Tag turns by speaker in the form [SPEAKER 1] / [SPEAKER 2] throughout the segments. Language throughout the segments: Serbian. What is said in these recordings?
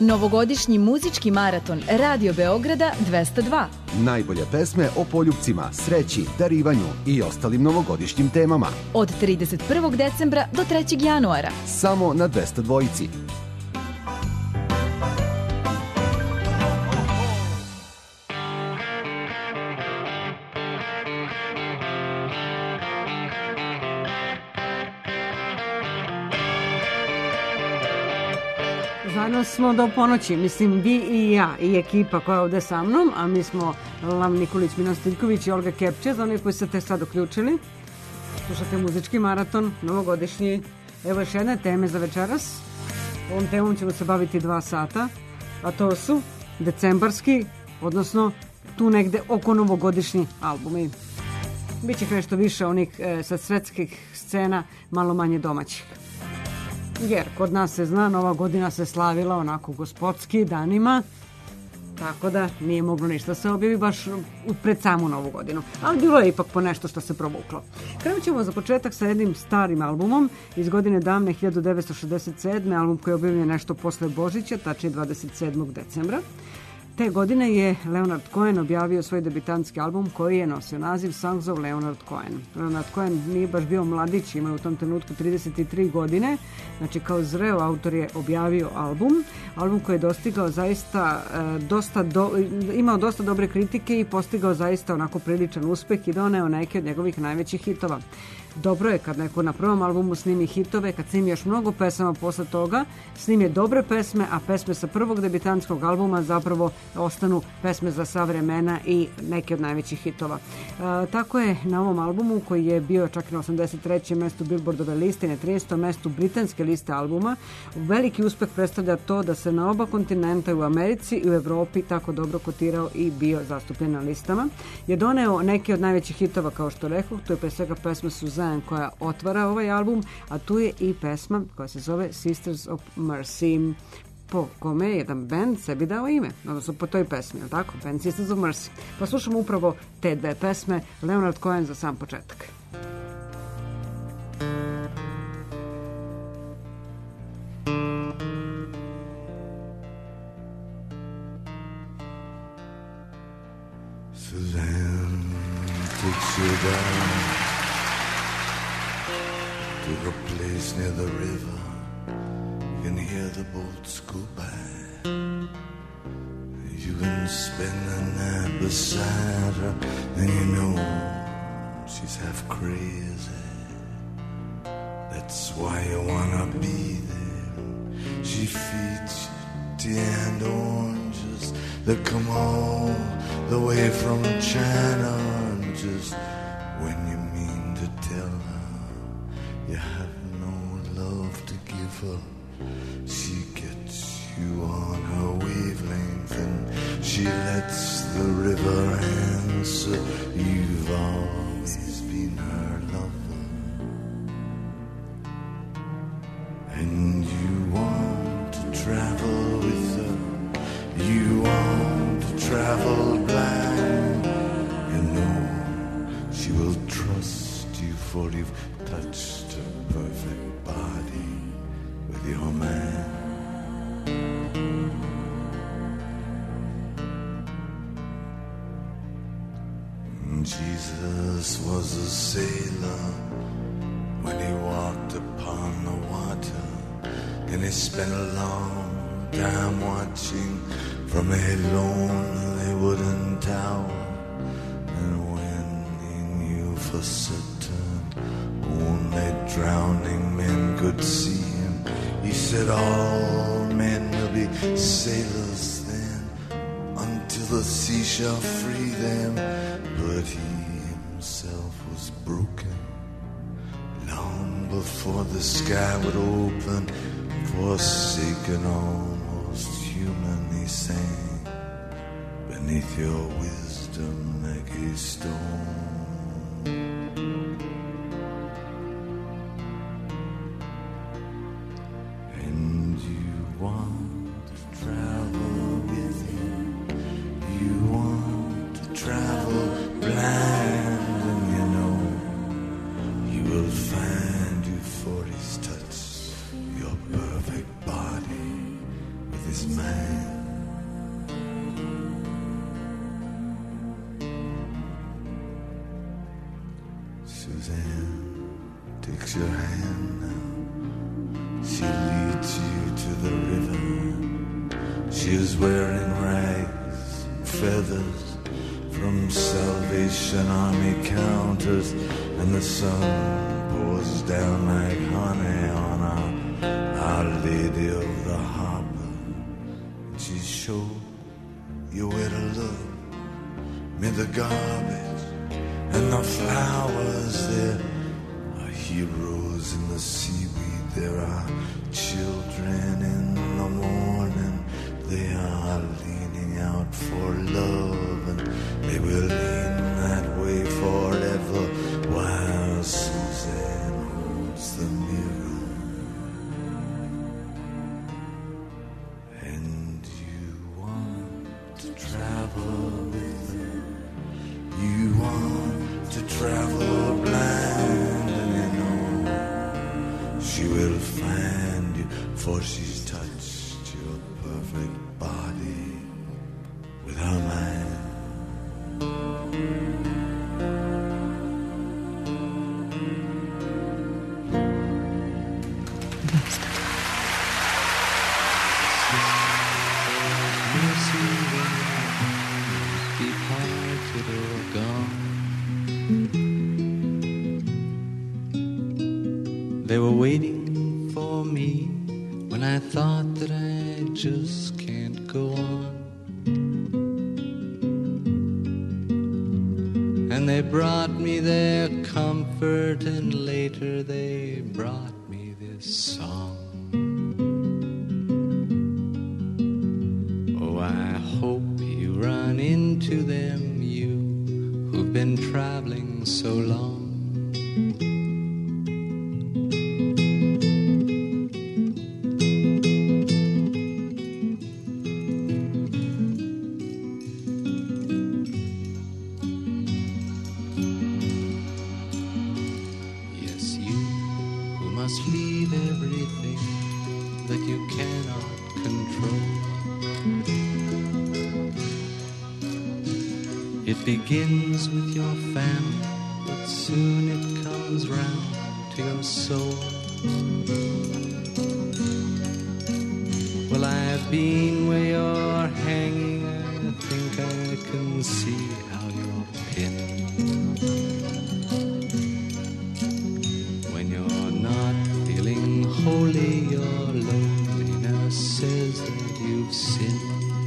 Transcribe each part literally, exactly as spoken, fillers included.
[SPEAKER 1] Novogodišnji muzički maraton Radio Beograda dvesta dva.
[SPEAKER 2] Najbolje pesme o poljupcima, sreći, darivanju i ostalim novogodišnjim temama.
[SPEAKER 1] Od trideset prvog decembra do trećeg januara.
[SPEAKER 2] Samo na dvesta dvojici.
[SPEAKER 3] Zajedno smo do ponoći, mislim vi i ja i ekipa koja je ovde sa mnom, a mi smo Lav Nikolić, Milan Stiljković i Olga Kepče, za onih koji ste te sad uključili. Slušate muzički maraton, novogodišnji. Evo još jedne teme za večeras. Ovom temom ćemo se baviti dva sata, a to su decembarski, odnosno tu negde oko novogodišnji albumi. Biće nešto više onih e, sa svetskih scena, malo manje domaćih. Jer kod nas se zna, Nova godina se slavila onako gospodski danima, tako da nije moglo ništa se objavi baš pred samu Novu godinu. Ali bilo je ipak po nešto što se provuklo. Krenut ćemo za početak sa jednim starim albumom iz godine davne hiljadu devetsto šezdeset sedme. Album koji je objavljen nešto posle Božića, tačnije dvadeset sedmog decembra. Te godine je Leonard Cohen objavio svoj debitanski album koji je nosio naziv Songs of Leonard Cohen. Leonard Cohen nije baš bio mladić, imao u tom trenutku trideset tri godine, znači kao zreo autor je objavio album, album koji je dostigao zaista e, dosta do, imao dosta dobre kritike i postigao zaista onako priličan uspeh i doneo neke od njegovih najvećih hitova. Dobro je kad neko na prvom albumu snimi hitove, kad snimi još mnogo pesama posle toga, snimi dobre pesme, a pesme sa prvog debitanskog albuma zapravo ostanu pesme za sva vremena i neke od najvećih hitova. E, tako je na ovom albumu, koji je bio čak na osamdeset trećem mestu Billboardove liste i na trinaestom mestu britanske liste albuma, veliki uspeh predstavlja to da se na oba kontinenta, u Americi i u Evropi, tako dobro kotirao i bio zastupljen na listama. Je doneo neke od najvećih hitova, kao što rekoh, to je pre svega pesma Suzanne koja otvara ovaj album, a tu je i pesma koja se zove Sisters of Mercy, po kome je jedan band sebi dao ime, odnosno po toj pesmi, je li tako? Band Sisters of Mercy. Pa slušamo upravo te dve pesme, Leonard Cohen za sam početak.
[SPEAKER 4] Suzanne takes you down to the place near the river. You can hear the boats go by. You can spend the night beside her, and you know she's half crazy. That's why you wanna be there. She feeds you tea and oranges that come all the way from China, and just when you mean to tell her you have no love to give her, she gets you on her wavelength and she lets the river answer. You've always been her lover, and you want to travel with her. You want to travel blind. You know she will trust you, for you've touched her perfect body with your mind. Jesus was a sailor when he walked upon the water, and he spent a long time watching from a lonely wooden tower. And when he knew for certain only drowning men could see him, he said all men will be sailors then, until the sea shall free them. But he himself was broken long before the sky would open. Forsaken, almost human, he sang beneath your wisdom like a stone. And you want to travel with him. You want to travel blind, and you know he will find you, for his touch your perfect body with this man. Suzanne takes your hand now. She leads you to the river. She is wearing rags and feathers from Salvation Army counters, and the sun pours down like honey on our, our Lady of the Harbor. She showed you where to look, mid the garbage and the flowers. There are heroes in the seaweed. There are children in the morning. They are leaning out for love, and they will lean that way forever while Suzanne holds the mirror. And you want to travel with her. You want to travel blind, and you know she will find you, for she's touched your perfect body with her mind.
[SPEAKER 5] They were waiting for me when I thought that I just can't go on. And they brought me their comfort, and later they brought me this song. Oh, I hope you run into them, you who've been traveling so long. Begins with your family, but soon it comes round to your soul. Well, I've been where you're hanging. I think I can see how you're pinned. When you're not feeling holy, your loneliness says that you've sinned.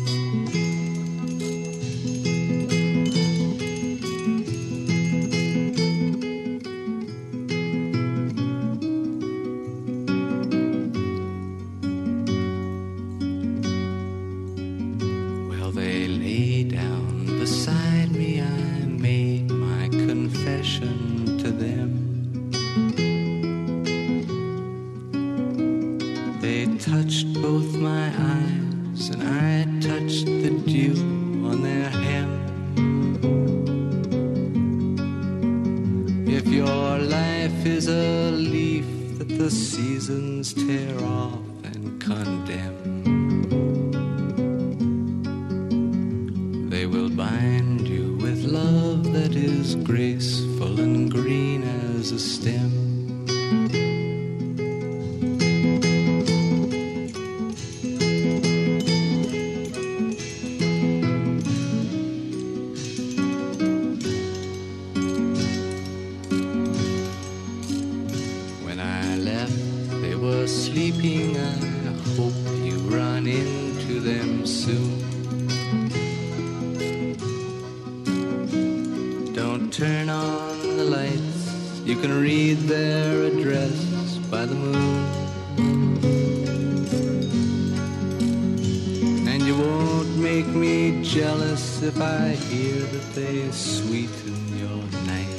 [SPEAKER 5] If I hear that they sweeten your night.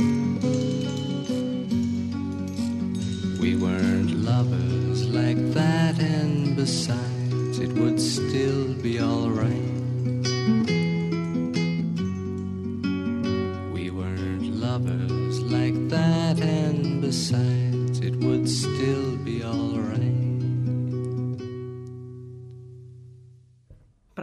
[SPEAKER 5] We weren't lovers like that, and besides, it would still be all right. We weren't lovers like that, and besides, it would still be all right.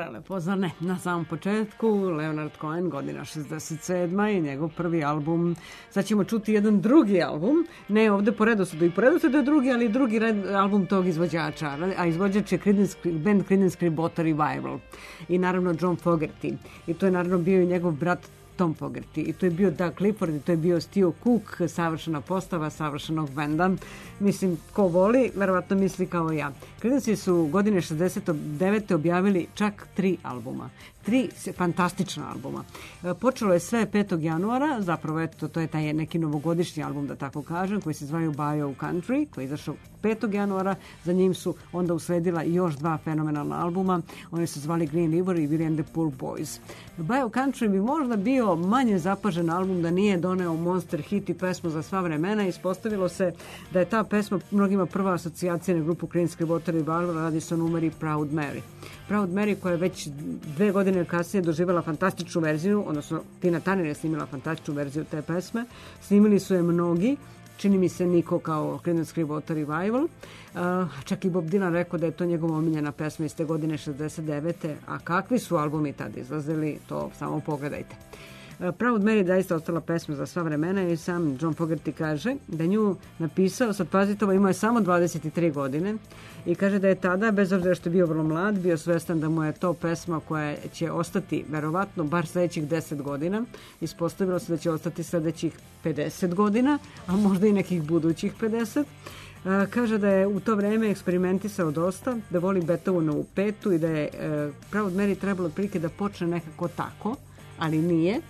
[SPEAKER 3] Prelepo, zar ne? Na samom početku Leonard Cohen, godina šezdeset sedma i njegov prvi album. Sad ćemo čuti jedan drugi album, ne ovde po redosledu, i po redosledu je drugi, ali drugi red, album tog izvođača, a izvođač je Creedence, band Creedence Clearwater Revival i naravno John Fogerty. I to je naravno bio i njegov brat Tom Fogerty. I to je bio Doug Clifford i to je bio Steve Cook, savršena postava, savršenog benda. Mislim, ko voli, verovatno misli kao ja. Creedence su godine šezdeset devete objavili čak tri albuma. Tri fantastična albuma. Počelo je sve petog januara, zapravo eto, to je taj neki novogodišnji album, da tako kažem, koji se zvaju Bio Country, koji je izašao petog januara. Za njim su onda usledila još dva fenomenalna albuma. Oni su zvali Green River i Willie and the Poor Boys. Bio Country bi možda bio manje zapažen album da nije doneo monster hit i pesmu za sva vremena. Ispostavilo se da je ta pesma mnogima prva asocijacija na grupu Creedence Clearwater Revival, radi se o numeri Proud Mary. Proud Mary koja je već dve godine kasnije doživjela fantastičnu verziju, odnosno Tina Turner je snimila fantastičnu verziju te pesme. Snimili su je mnogi, čini mi se niko kao Creedence Clearwater Revival. Uh, čak i Bob Dylan rekao da je to njegova omiljena pesma iz te godine šezdeset devete. A kakvi su albumi tada izlazili, to samo pogledajte. Proud Mary zaista ostala pesma za sva vremena i sam John Fogerty kaže da nju napisao, sad pazite, ovo imao je samo dvadeset tri godine i kaže da je tada, bez obzira što je bio vrlo mlad, bio svestan da mu je to pesma koja će ostati verovatno bar sledećih deset godina. Ispostavilo se da će ostati sledećih pedeset godina, a možda i nekih budućih pedeset. Uh, kaže da je u to vreme eksperimentisao dosta, da voli Beethovenovu petu i da je uh, Proud Mary trebalo otprilike da počne nekako tako, ali nije.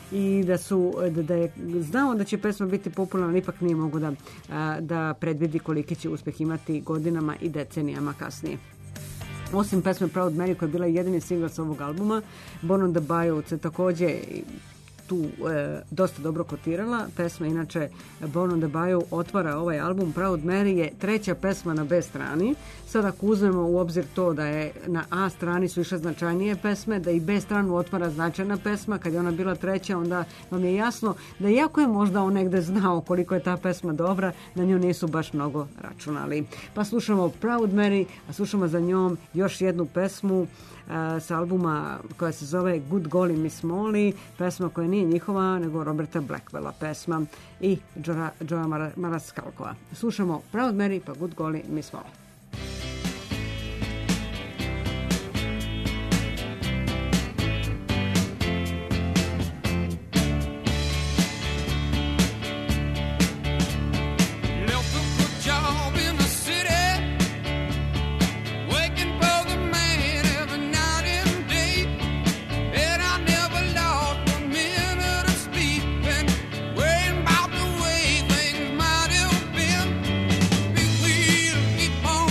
[SPEAKER 3] I da su da, da je znao da će pesma biti popularna, ipak nije mogu da, da predvidi koliki će uspeh imati godinama i decenijama kasnije. Osim pesme Proud Mary koja je bila jedini singl sa ovog albuma, Born on the Bayou se takođe tu e, dosta dobro kotirala. Pesma inače Born on the Bayou otvara ovaj album. Proud Mary je treća pesma na B strani. Sad ako uzmemo u obzir to da je na A strani su išle značajnije pesme, da i B stranu otvara značajna pesma, kad je ona bila treća, onda vam je jasno da iako je možda on negde znao koliko je ta pesma dobra, na nju nisu baš mnogo računali. Pa slušamo Proud Mary, a slušamo za njom još jednu pesmu s albuma koja se zove Good Golly Miss Molly, pesma koja nije njihova, nego Roberta Blackwella pesma i Joea Maniscalcova. Slušamo Proud Mary pa Good Golly Miss Molly.
[SPEAKER 6] Keep on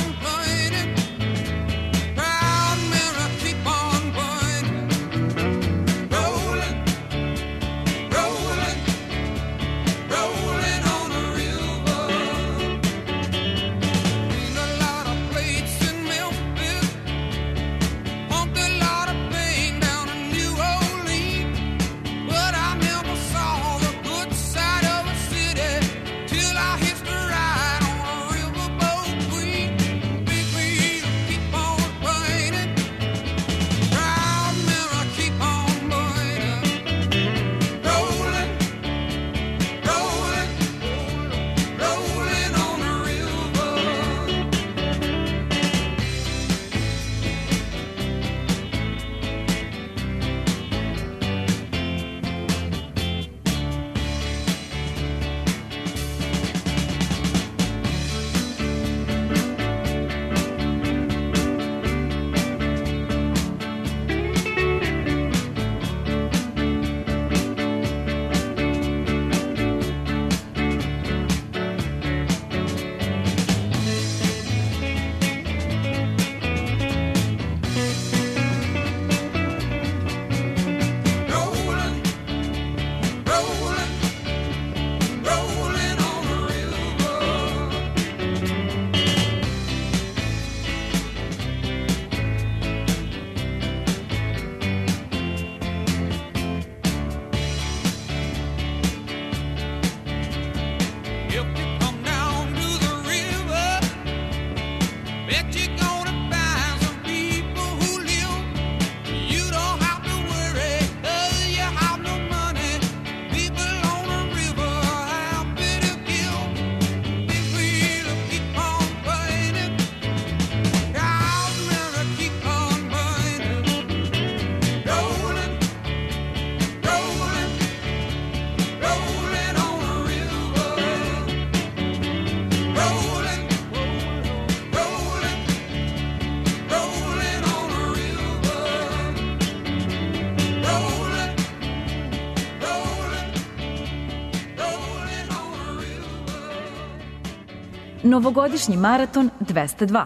[SPEAKER 1] Novogodišnji maraton dvesta dva.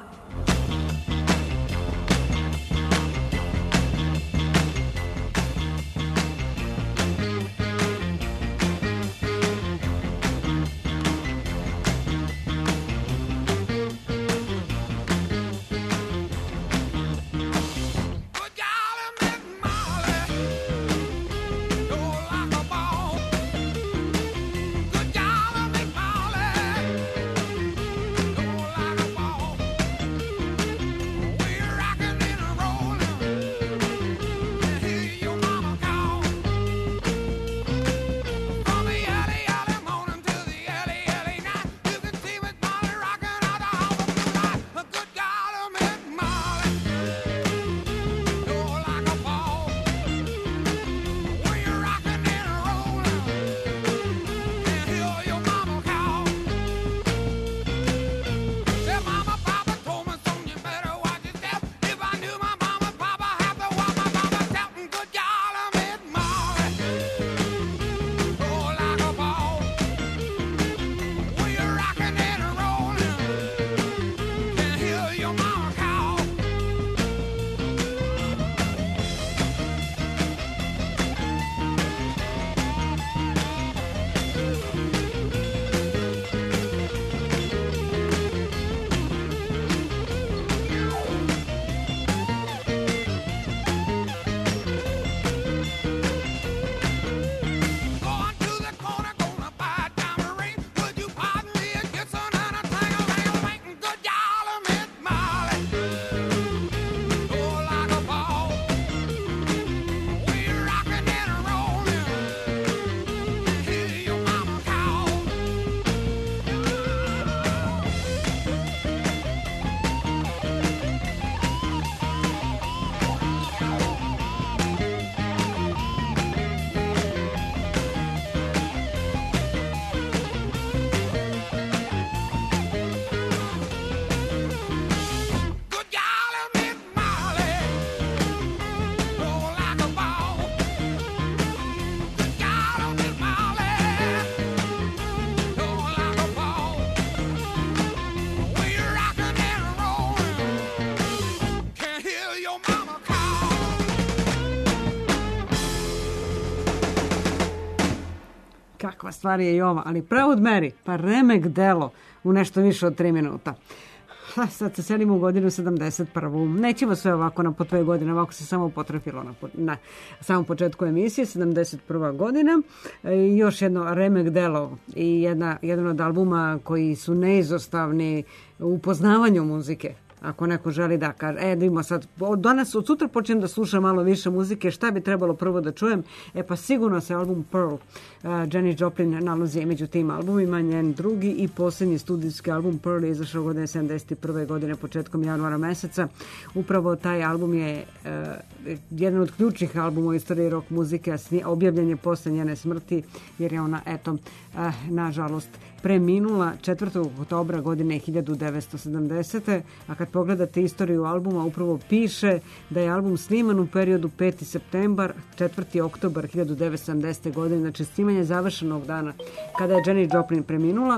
[SPEAKER 3] Kakva stvar je i ova, ali Proud Mary, pa remek delo u nešto više od tri minuta. Ha, sad se selimo u godinu sedamdeset prvu. Nećemo sve ovako na po dve godine, ovako se samo potrefilo na, na samom početku emisije, sedamdeset prva godina. I još jedno remek delo i jedna, jedan od albuma koji su neizostavni u poznavanju muzike. Ako neko želi da kaže, e, da imamo sad, od danas, od sutra počnem da slušam malo više muzike, šta bi trebalo prvo da čujem? E pa sigurno se album Pearl, uh, Janis Joplin nalazi među tim albumima, njen drugi i posljednji studijski album Pearl je izašao godine sedamdeset prve godine, početkom januara meseca. Upravo taj album je uh, jedan od ključnih albuma u istoriji rock muzike, objavljen je posle njene smrti, jer je ona, eto, uh, nažalost, preminula četvrtog oktobra godine hiljadu devetsto sedamdesete. A kad pogledate istoriju albuma, upravo piše da je album sniman u periodu peti septembar, četvrti oktobar hiljadu devetsto sedamdesete godine, znači snimanje završenog dana kada je Janis Joplin preminula.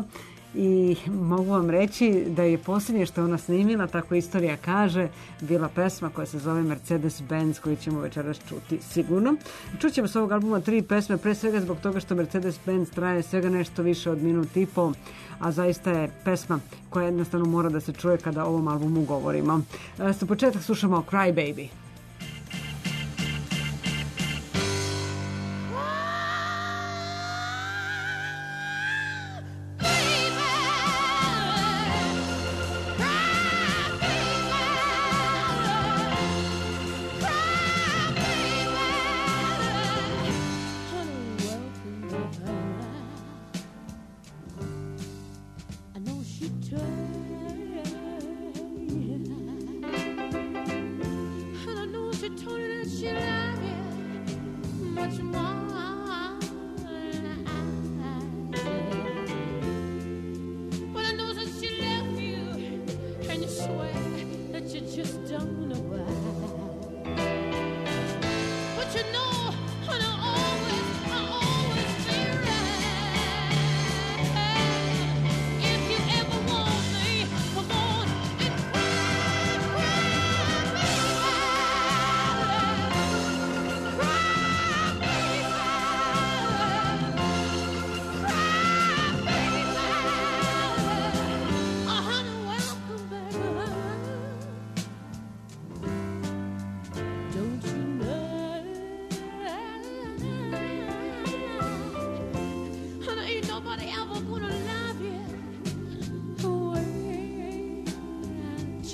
[SPEAKER 3] I mogu vam reći da je posljednje što je ona snimila, tako istorija kaže, bila pesma koja se zove Mercedes-Benz, koju ćemo večeras čuti sigurno. Čućemo s ovog albuma tri pesme, pre svega zbog toga što Mercedes-Benz traje svega nešto više od minut i pol, a zaista je pesma koja jednostavno mora da se čuje kada o ovom albumu govorimo. Sa početak slušamo Cry Baby.
[SPEAKER 6] Try.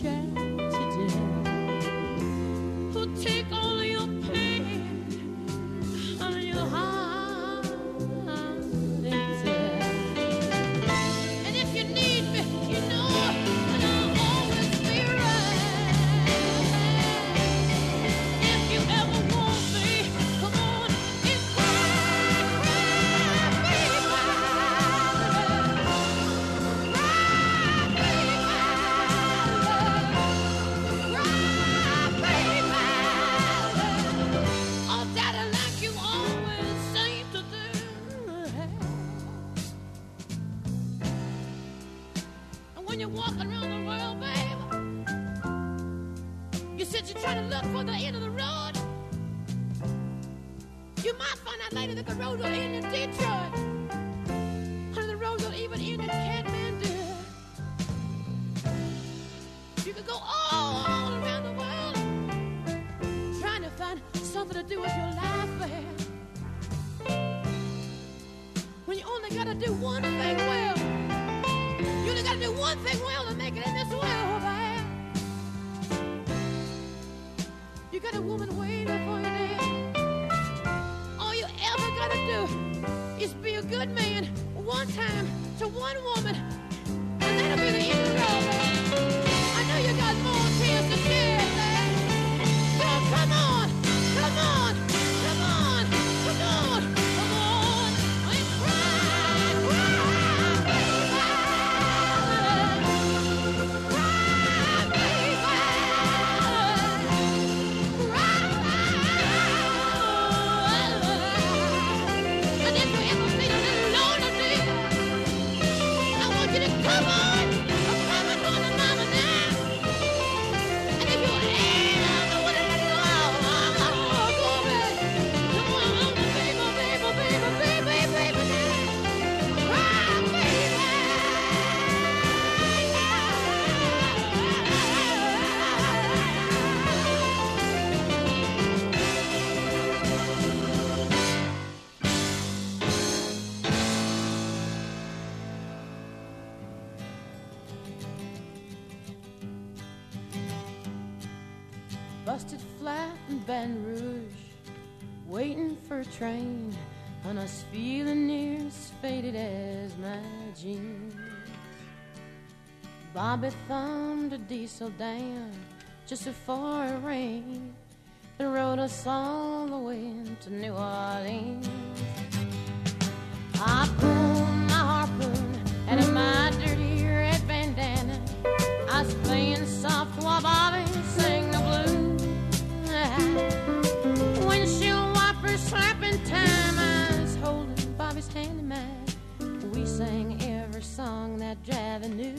[SPEAKER 6] Busted flat in Baton Rouge, waiting for a train, and I was feeling near as faded as my jeans. Bobby thumbed a diesel down just before it rained and rode us all the way to New Orleans. I pulled my harpoon out of my dirty red bandana. I was playing soft while Bobby sang the blues. Windshield wipers slapping time, I was holding Bobby's hand in mine. We sang every song that Javi knew.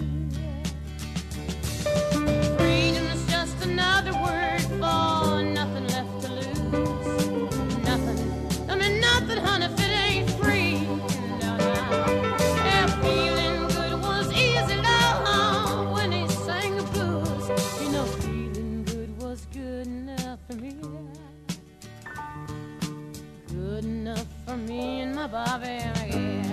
[SPEAKER 6] Freedom's just another word for nothing left to lose. Nothing, I mean nothing, honey, if it ain't free. No, no. Yeah, feeling good was easy, love, when he sang the blues. You know, feeling good was good enough for me. Good enough for me and my Bobby, yeah.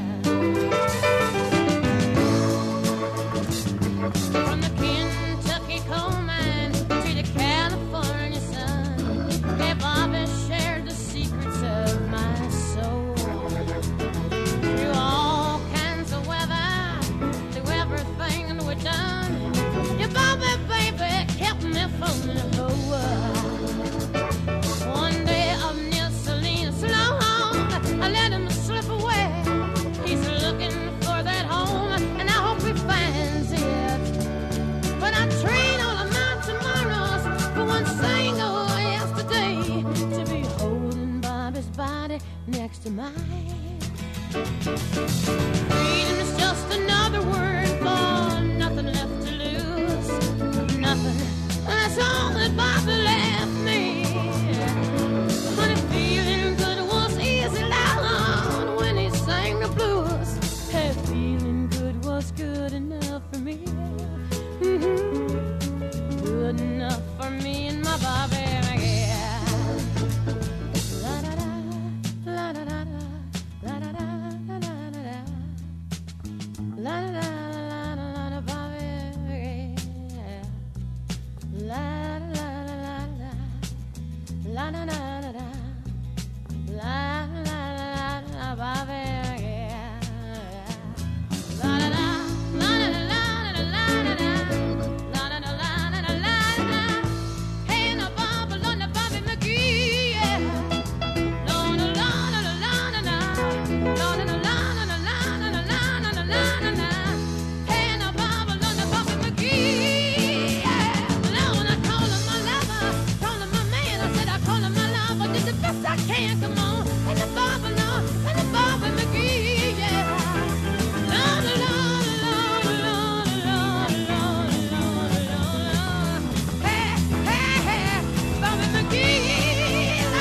[SPEAKER 6] From the Kentucky coal mine to the California sun, yeah, Bobby shared the secrets of my soul. Through all kinds of weather, through everything that we've done, yeah, Bobby, baby, kept me from the whole world. One day up near Selena Sloan, I let him slip away. He's looking for that home, and I hope he finds it. But I trade all of my tomorrows for one single yesterday, to be holding Bobby's body next to mine. Freedom's just another word for nothing left to lose. Nothing, that's all that Bobby left me. Honey, feeling good was easy loud when he sang the blues. Hey, feeling good was good enough for me. Mm-hmm. Good enough for me and my Bobby, yeah. La da da, la da da da, la da da da da da da, la da da la da la da Bobby, yeah. La la la la la, la la la la la, la la la la, Bobby, yeah. La la la, la la la la la la la, la la la la la la la. Hey, no Bobby, no Bobby McGee, yeah. La la la la la la la, la la la la la la la la la la. Hey, no Bobby, no Bobby McGee, yeah. Now when I call him my lover, call him my man, I said I call him my lover, did the best I can, come on. And the Bobby, no, and the Bobby McGee, yeah. La la la la la la la la la la. Hey, hey, hey, Bobby McGee, la.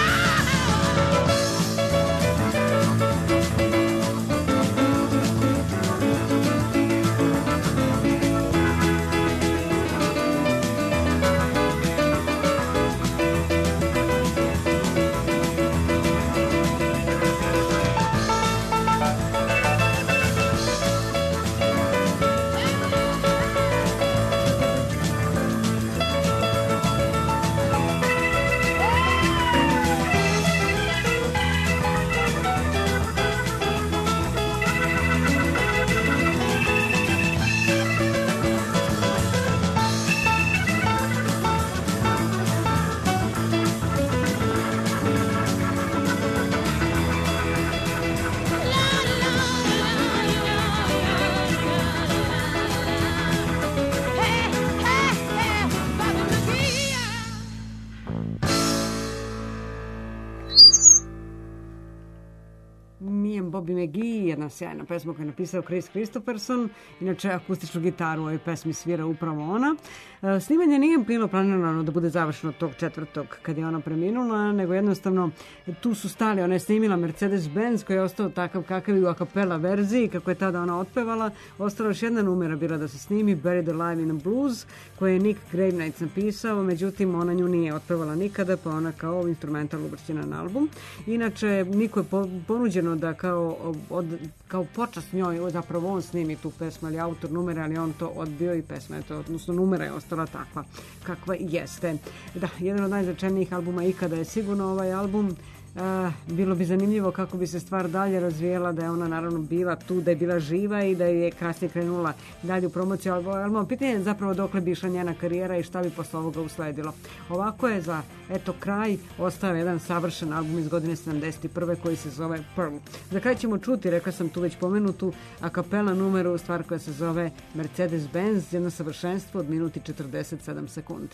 [SPEAKER 3] Me and Bobby McGee, jedna sjajna pesma koju je napisao Chris Christopherson, inače akustičnu gitaru u ovoj pesmi svira upravo ona. E, snimanje nije bilo planirano da bude završeno tog četvrtog kad je ona preminula, nego jednostavno tu su stali, ona je snimila Mercedes-Benz koji je ostao takav kakav i u akapela verziji, kako je tada ona otpevala. Ostala još jedna numera bila da se snimi, Buried Alive in a Blues, koju je Nick Gravenites napisao, međutim ona nju nije otpevala nikada, pa ona kao instrumental uvršćena na album. Inače, Niku je ponuđeno da kao, od, kao počast njoj zapravo on snimi tu pesmu, ali autor numera, ali on to odbio i pesma je to, odnosno numera je ostala takva kakva jeste. Da, jedan od najznačajnijih albuma ikada je sigurno ovaj album. Uh, bilo bi zanimljivo kako bi se stvar dalje razvijela, da je ona naravno bila tu, da je bila živa i da je kasnije krenula dalje u promociju albuma. Pitanje je zapravo dokle bi išla njena karijera i šta bi posle ovoga usledilo. Ovako je za, eto, kraj ostao jedan savršen album iz godine sedamdeset prve koji se zove Pearl. Za kraj ćemo čuti, rekla sam tu već pomenutu, a kapela numeru, stvar koja se zove Mercedes-Benz, jedno savršenstvo od minuti četrdeset sedam sekundi.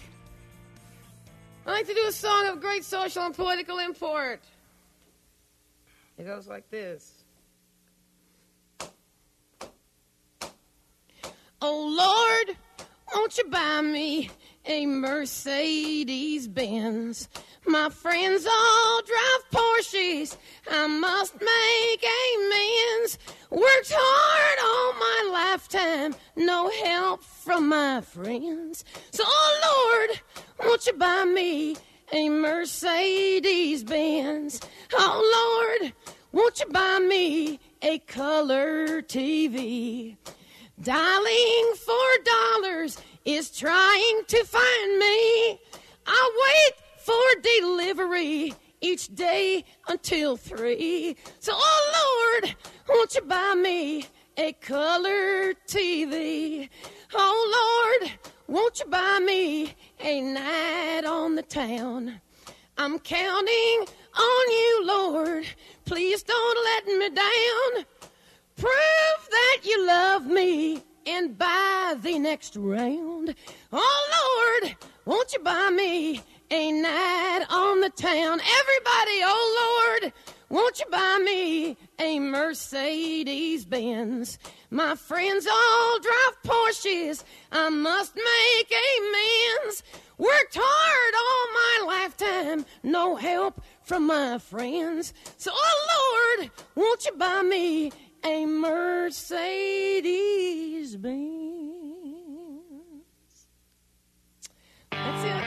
[SPEAKER 6] I like to do a song of great social and political import. It goes like this. Oh Lord, won't you buy me a Mercedes-Benz? My friends all drive Porsches. I must make amends. Worked hard all my lifetime, no help from my friends. So, oh Lord, won't you buy me a Mercedes-Benz? Oh Lord, won't you buy me a color T V? Dialing for dollars is trying to find me. I wait for delivery each day until three. So, oh Lord, won't you buy me a color T V? Oh Lord, won't you buy me a night on the town? I'm counting on you, Lord. Please don't let me down. Prove that you love me and buy the next round. Oh Lord, won't you buy me a night on the town? Everybody, oh Lord, won't you buy me a Mercedes-Benz? My friends all drive Porsches. I must make amends. Worked hard all my lifetime, no help from my friends. So, oh Lord, won't you buy me a Mercedes-Benz? That's it.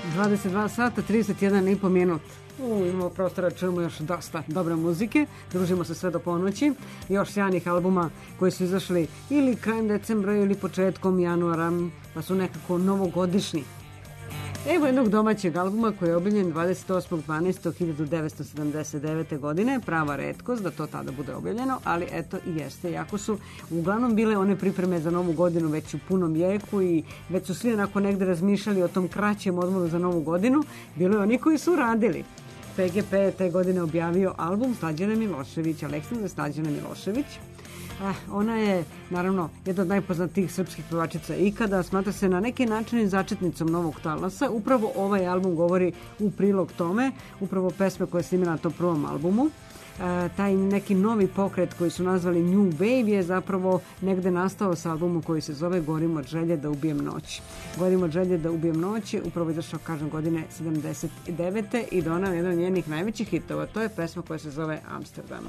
[SPEAKER 3] dvadeset dva sata, trideset jedan i po minut. U, imamo prostora, čujemo još dosta dobre muzike. Družimo se sve do ponoći. Još sjajnih albuma koji su izašli ili krajem decembra ili početkom januara, pa su nekako novogodišnji. Evo jednog domaćeg albuma koji je objavljen dvadeset osmog decembra hiljadu devetsto sedamdeset devete. godine. Prava retkost da to tada bude objavljeno, ali eto i jeste. Jako su uglavnom bile one pripreme za novu godinu već u punom jeku i već su svi onako negde razmišljali o tom kraćem odmoru za novu godinu. Bilo je oni koji su radili. P G P je te godine objavio album Slađana Milošević, Aleksandra Slađana Milošević. Ah, ona je, naravno, jedna od najpoznatijih srpskih pevačica ikada, smatra se na neki način i začetnicom novog talasa. Upravo ovaj album govori u prilog tome, upravo pesme koje je snimila na tom prvom albumu. E, taj neki novi pokret koji su nazvali New Wave je zapravo negde nastao sa albumom koji se zove Gorim od želje da ubijem noć. Gorim od želje da ubijem noć je upravo izašao, kažem, godine sedamdeset devete. i donao jedan od njenih najvećih hitova. To je pesma koja se zove Amsterdam.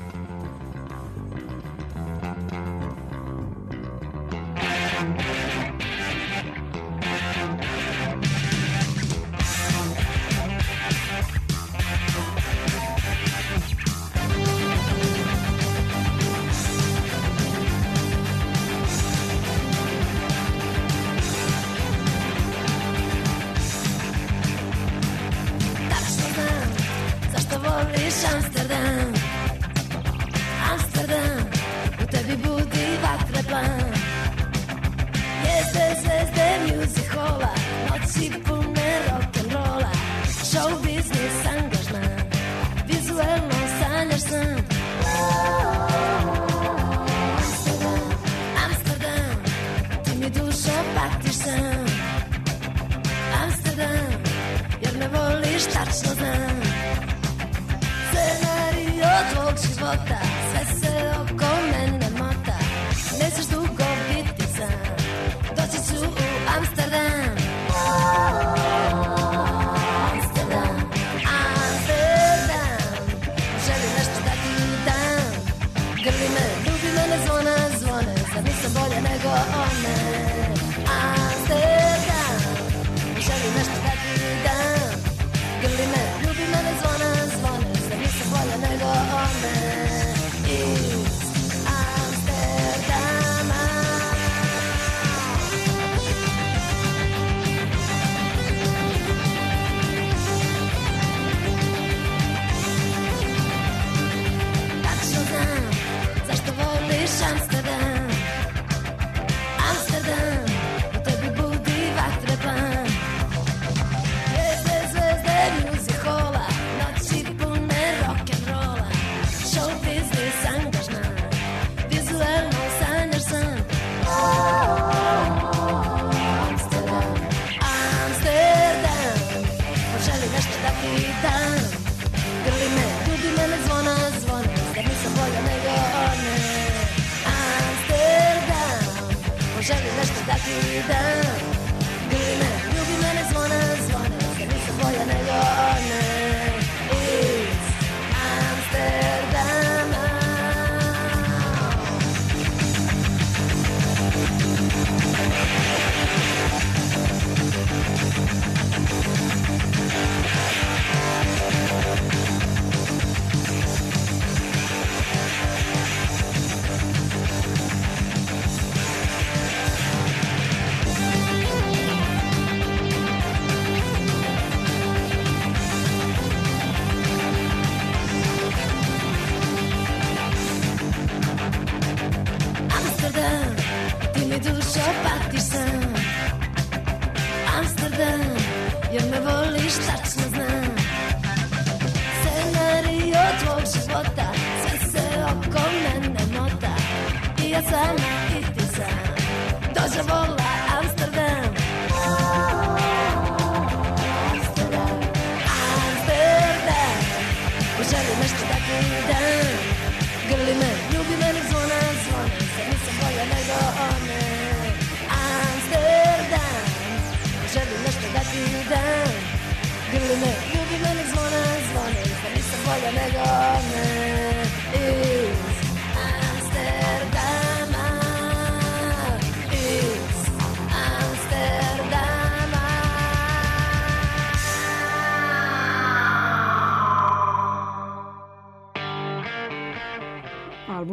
[SPEAKER 7] Amsterdam, Amsterdam, u tebi budi vatre plan. Jezde zvezde music halla, noći pune rock'n'rolla, show business angažman, vizuelno sanjaš san. Amsterdam, Amsterdam, ti mi dušo patiš sam. Amsterdam, jer me voliš, tačno znam. Tvog života, sve se oko mene mota. Nećeš dugo biti sam, doći ću u Amsterdam. Amsterdam, Amsterdam, želim nešto da ti dam. Grli me, ljubi mene, zvona, zvone, zar nisam bolje nego one. Amsterdam, želim nešto da ti dam. Grli me, ljubi mene, zvona, zvone, nisam bolje nego one iz Amsterdama. Tačno znam zašto voliš Amsterdam. Amsterdam, u tebi budi vatre plan. Jezde zvezde music halla, noći pune rock'n'rolla, show business angažman, vizuelno sanjaš san. Amsterdam, Amsterdam, poželi nešto da ti dam. Grli me, ljubi mene, zvona, zvone, zar nisam bolja nego one. Amsterdam, poželi nešto da ti dam. Grli me, ljubi mene, zvona, zvone, zar nisam bolja nego one. Iz Amsterdama. Amsterdam, ti mi dušo patiš sam. Amsterdam, jer me voliš, tačno znam. Scenario tvog života, sve se oko mene mota. I ja sama i ti sam, dođe vola Amsterdam. Amsterdam, Amsterdam, poželi nešto da ti dam. Grli me, ljubi mene, zvona, zvone, zar nisam bolja nego one. Amsterdam, želim nešto da ti dam. Grli me, ljubi mene, zvona, zvone, zar nisam bolja nego one. Iz Amsterdama, iz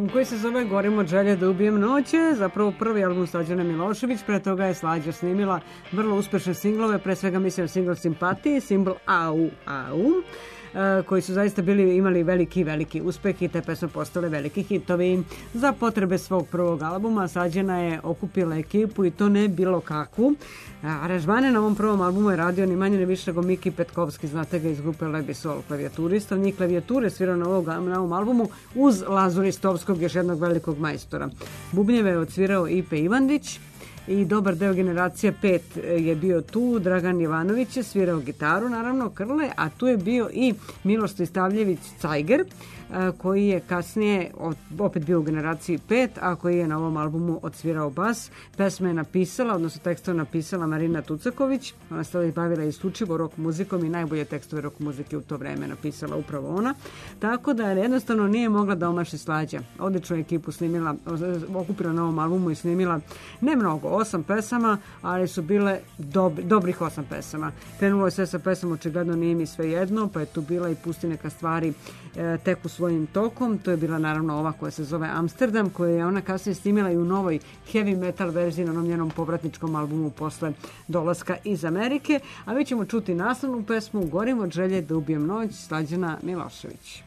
[SPEAKER 3] album koji se zove Gorim od želje da ubijem noće, zapravo prvi album Slađane Milošević, pre toga je Slađa snimila vrlo uspešne singlove, pre svega mislim singl Simpatije, singl Au Au, koji su zaista bili, imali veliki, veliki uspeh i te pesme postale veliki hitovi. Za potrebe svog prvog albuma Slađana je okupila ekipu i to ne bilo kakvu. Aranžmane na ovom prvom albumu je radio ni manje ni više nego Miki Petkovski, znate ga iz grupe Lebi Sol, klavijaturista. Njih klavijature svirao na, ovog, na ovom albumu uz Lazu Ristovskog, još jednog velikog majstora. Bubnjeve je odsvirao Ipe Ivandić i dobar deo generacije pet je bio tu. Dragan Jovanović je svirao gitaru, naravno, Krle, a tu je bio i Miloš Stavljević Cajger, koji je kasnije opet bio u generaciji pet, a koji je na ovom albumu odsvirao bas. Pesme je napisala, odnosno tekstove napisala Marina Tucaković. Ona se bavila isključivo rock muzikom i najbolje tekstove rock muzike u to vreme napisala upravo ona. Tako da jednostavno nije mogla da omaši Slađa. Odličnu ekipu snimila, okupila na ovom albumu i snimila ne mnogo, osam pesama, ali su bile dob, dobrih osam pesama. Krenulo je sve sa pesama Očigledno nije mi sve jedno, pa je tu bila i Pusti neka stvari e, teku svojim tokom. To je bila naravno ova koja se zove Amsterdam, koju je ona kasnije snimila i u novoj heavy metal verziji na onom njenom povratničkom albumu posle dolaska iz Amerike. A mi ćemo čuti naslovnu pesmu Gorim od želje da ubijem noć, Slađana Milošević.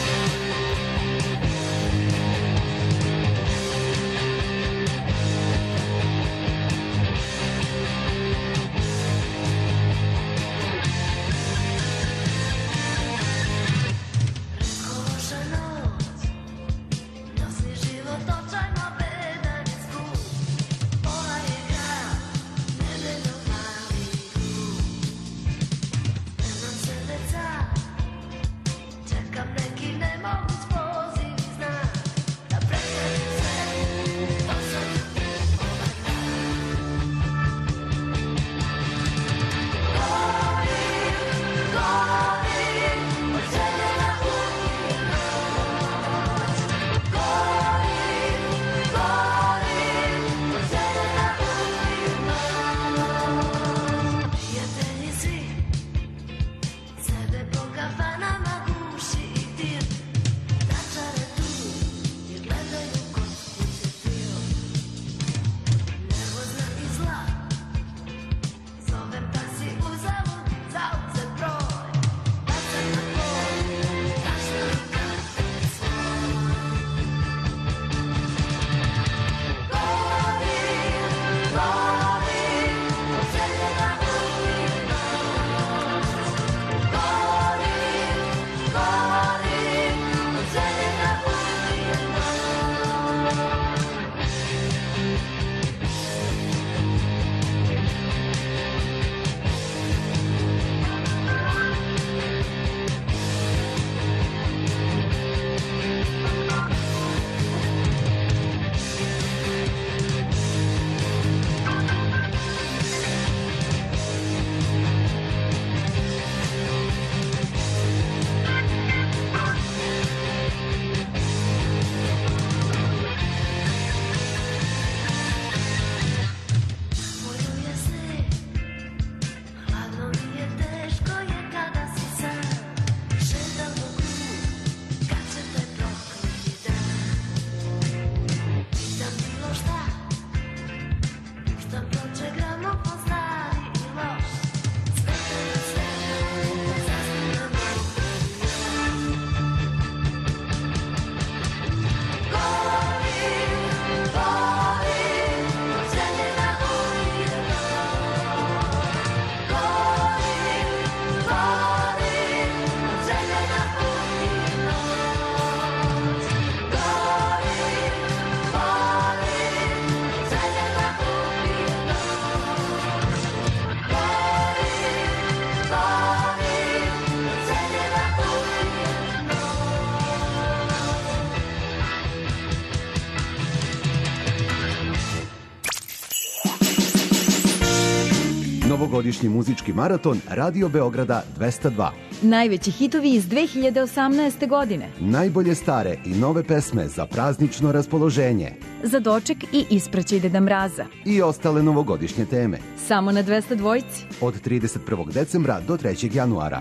[SPEAKER 2] Novogodišnji muzički maraton Radio Beograda dvesta dva.
[SPEAKER 1] Najveći hitovi iz dve hiljade osamnaeste. godine.
[SPEAKER 2] Najbolje stare i nove pesme za praznično raspoloženje.
[SPEAKER 1] Za doček i ispraćaj Deda Mraza.
[SPEAKER 2] I ostale novogodišnje teme.
[SPEAKER 1] Samo na dvesta dva.
[SPEAKER 2] Od trideset prvog decembra do trećeg januara.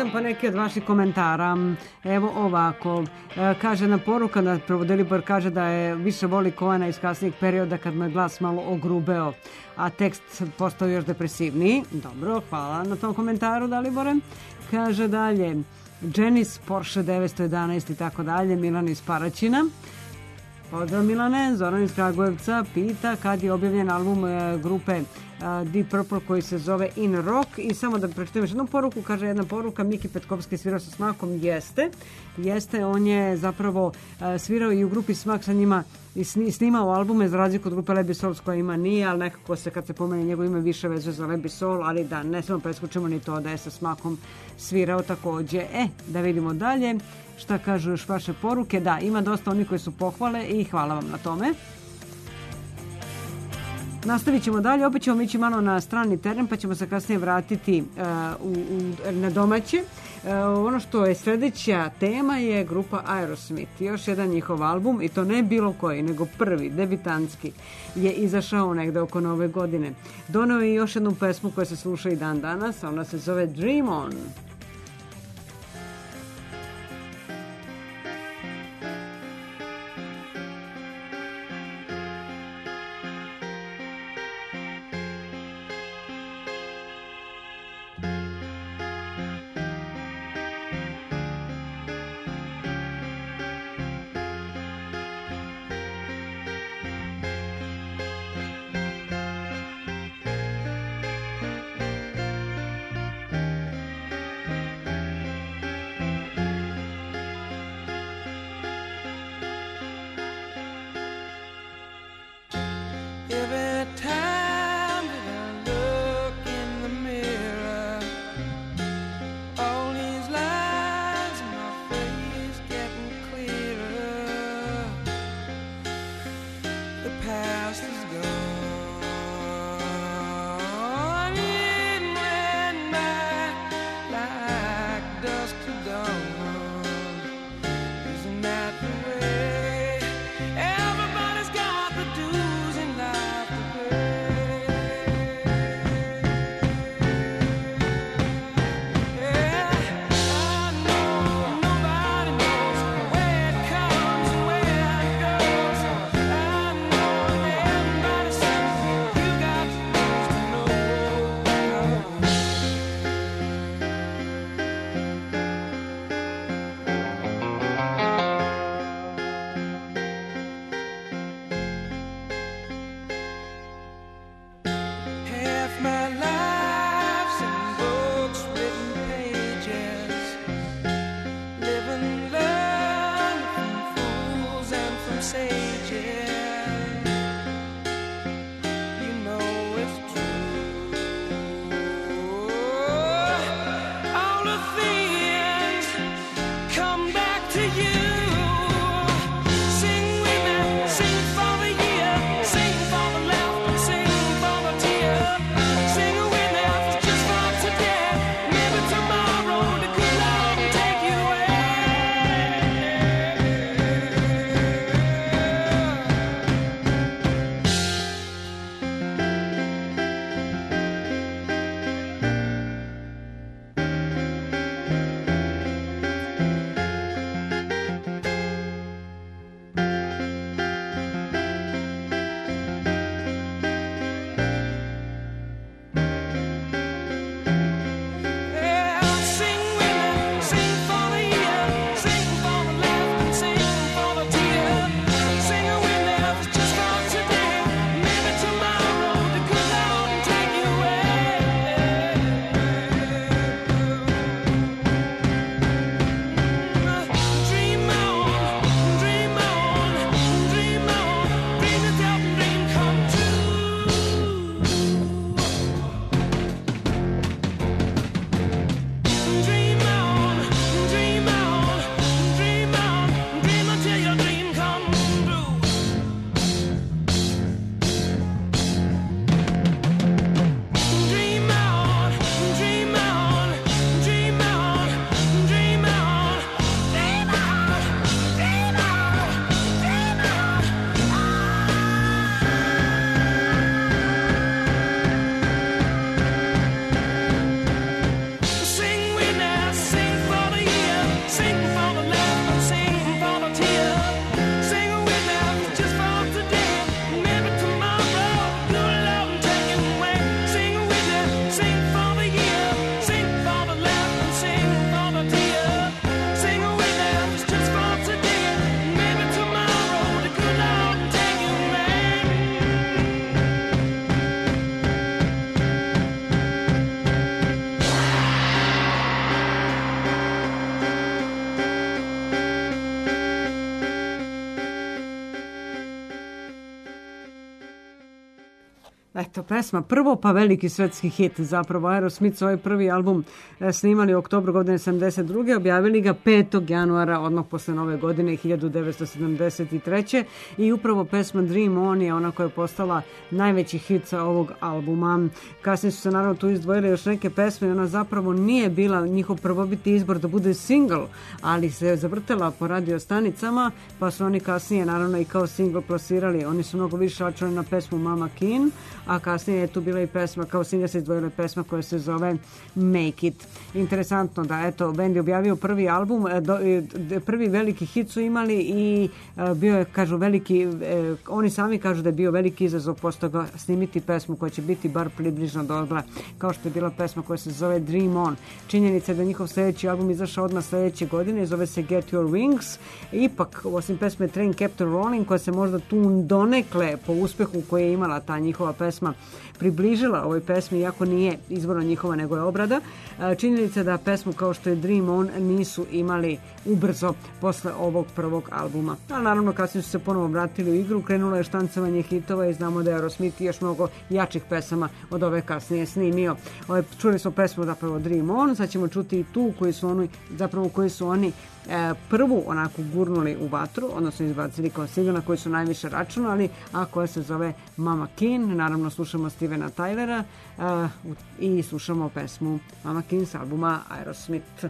[SPEAKER 3] pročitam pa neki od vaših komentara. Evo ovako, e, kaže na poruka, na Provodelibar kaže da je više voli Koena iz kasnijeg perioda kad mu je glas malo ogrubeo, a tekst postao još depresivniji. Dobro, hvala na tom komentaru, Dalibore. Kaže dalje, Dženis, Porsche devetsto jedanaest i tako dalje, Milan iz Paraćina. Pozdrav Milane, Zoran iz Kragujevca pita kad je objavljen album e, grupe e, Deep Purple koji se zove In Rock. I samo da pročitam još jednu poruku, kaže jedna poruka, Miki Petkovski svirao sa Smakom, jeste. Jeste, on je zapravo e, svirao i u grupi Smak sa njima i snimao albume za razliku od grupe Lebi Soul s koja ima nije, ali nekako se kad se pomene njegov ime više vezuje za Lebi Soul, ali da ne samo preskočimo ni to da je sa Smakom svirao takođe. E, da vidimo dalje. Šta kažu još vaše poruke? Da, ima dosta onih koji su pohvale i hvala vam na tome. Nastavit ćemo dalje, opet ćemo ići malo na strani teren pa ćemo se kasnije vratiti uh, u, u, na domaće. Uh, ono što je sljedeća tema je grupa Aerosmith. Još jedan njihov album, i to ne bilo koji, nego prvi, debitanski, je izašao negde oko nove godine. Doneo je još jednu pesmu koja se sluša i dan danas, ona se zove Dream On. Eto, pesma prvo, pa veliki svetski hit. Zapravo Aerosmith ovaj prvi album snimali u oktobru godine sedamdeset druge objavili ga petog januara, odmah posle nove godine hiljadu devetsto sedamdeset treće i upravo pesma Dream On je ona koja je postala najveći hit sa ovog albuma. Kasnije su se naravno tu izdvojile još neke pesme i ona zapravo nije bila njihov prvobitni izbor da bude single, ali se zavrtela po radio stanicama, pa su oni kasnije naravno i kao single plasirali. Oni su mnogo više računali na pesmu Mama Kin, a kasnije je tu bila i pesma, kao single se izdvojila pesma koja se zove Make It. Interesantno da, eto, bend je objavio prvi album, do, prvi veliki hit su imali i bio je, kažu, veliki, eh, oni sami kažu da je bio veliki izazov posle toga snimiti pesmu koja će biti bar približno dobra, kao što je bila pesma koja se zove Dream On. Činjenica je da njihov sljedeći album izašao odmah sljedeće godine, zove se Get Your Wings. Ipak, osim pesme Train Kept Rolling, koja se možda tu donekle po uspehu koje je imala ta njihova pesma približila ovoj pesmi, iako nije izvorno njihova nego je obrada. Činjenica da pesmu kao što je Dream On nisu imali ubrzo posle ovog prvog albuma. A naravno kasnije su se ponovo vratili u igru, krenulo je štancovanje hitova i znamo da je Aerosmith još mnogo jačih pesama od ove kasnije snimio. Ove, čuli smo pesmu zapravo Dream On, sad ćemo čuti i tu koji su oni, zapravo koji su oni e, prvu onako gurnuli u vatru, odnosno izbacili kao single na koji su najviše računali, a koja se zove Mama Kin. Naravno slušamo Stevena Tylera e, i slušamo pesmu Mama Kin s albuma Aerosmith.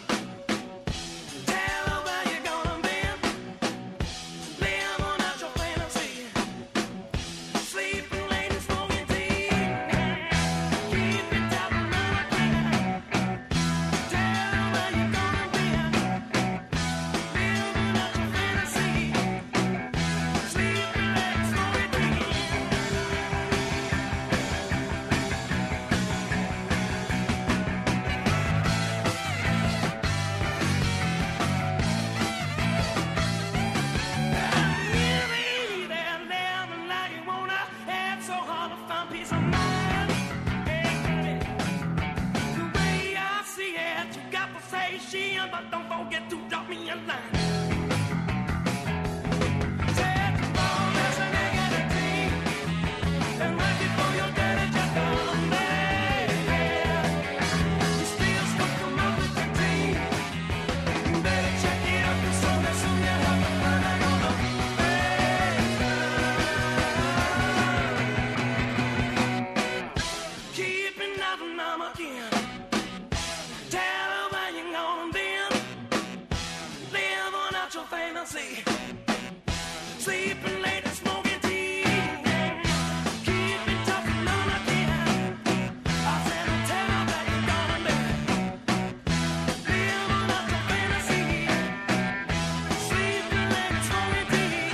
[SPEAKER 8] Tell her where you're gonna be. Tennessee, sleeping late and smoking tea. Keep me talking on again. I said, tell me that you're gonna live. Living up to fantasy, sleeping late and smoking tea.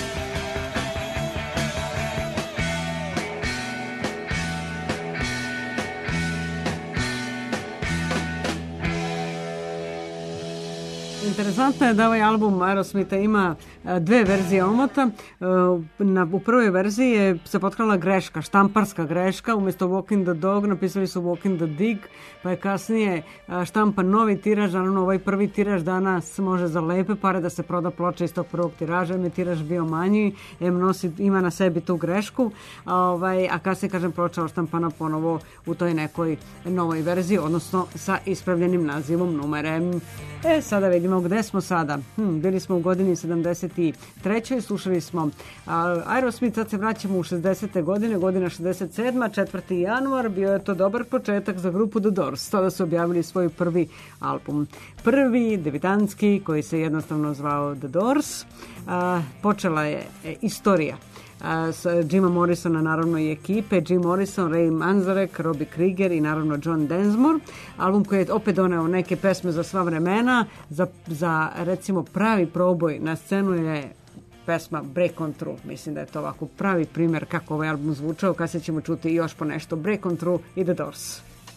[SPEAKER 3] Interesantno je da ovaj album Aerosmitha ima e, dve verzije omota. E, na, u prvoj verziji je se potkrala greška, štamparska greška. Umjesto Walking the Dog napisali su Walking the Dig, pa je kasnije e, štampan novi tiraž. Naravno, ovaj prvi tiraž danas može za lepe pare da se proda ploča iz tog prvog tiraža. Em je tiraž bio manji, em nosi, ima na sebi tu grešku, a, ovaj, a kasnije, kažem, ploča oštampana ponovo u toj nekoj novoj verziji, odnosno sa ispravljenim nazivom, numerem. E, sada vidimo gde smo sada. Hm, bili smo u godini sedamdeset trećoj. Slušali smo a, Aerosmith, sad se vraćamo u šezdesete godine, godina šezdeset sedma. četvrti januar, bio je to dobar početak za grupu The Doors. Tada su objavili svoj prvi album. Prvi, debitanski, koji se jednostavno zvao The Doors. A, počela je e, istorija s Jima Morrisona, naravno, i ekipe. Jim Morrison, Ray Manzarek, Robbie Krieger i naravno John Densmore. Album koji je opet doneo neke pesme za sva vremena. Za, za recimo pravi proboj na scenu je pesma Break on Through. Mislim da je to ovako pravi primjer kako ovaj album zvučao. Kasnije ćemo čuti još po nešto. Break on Through i The Doors.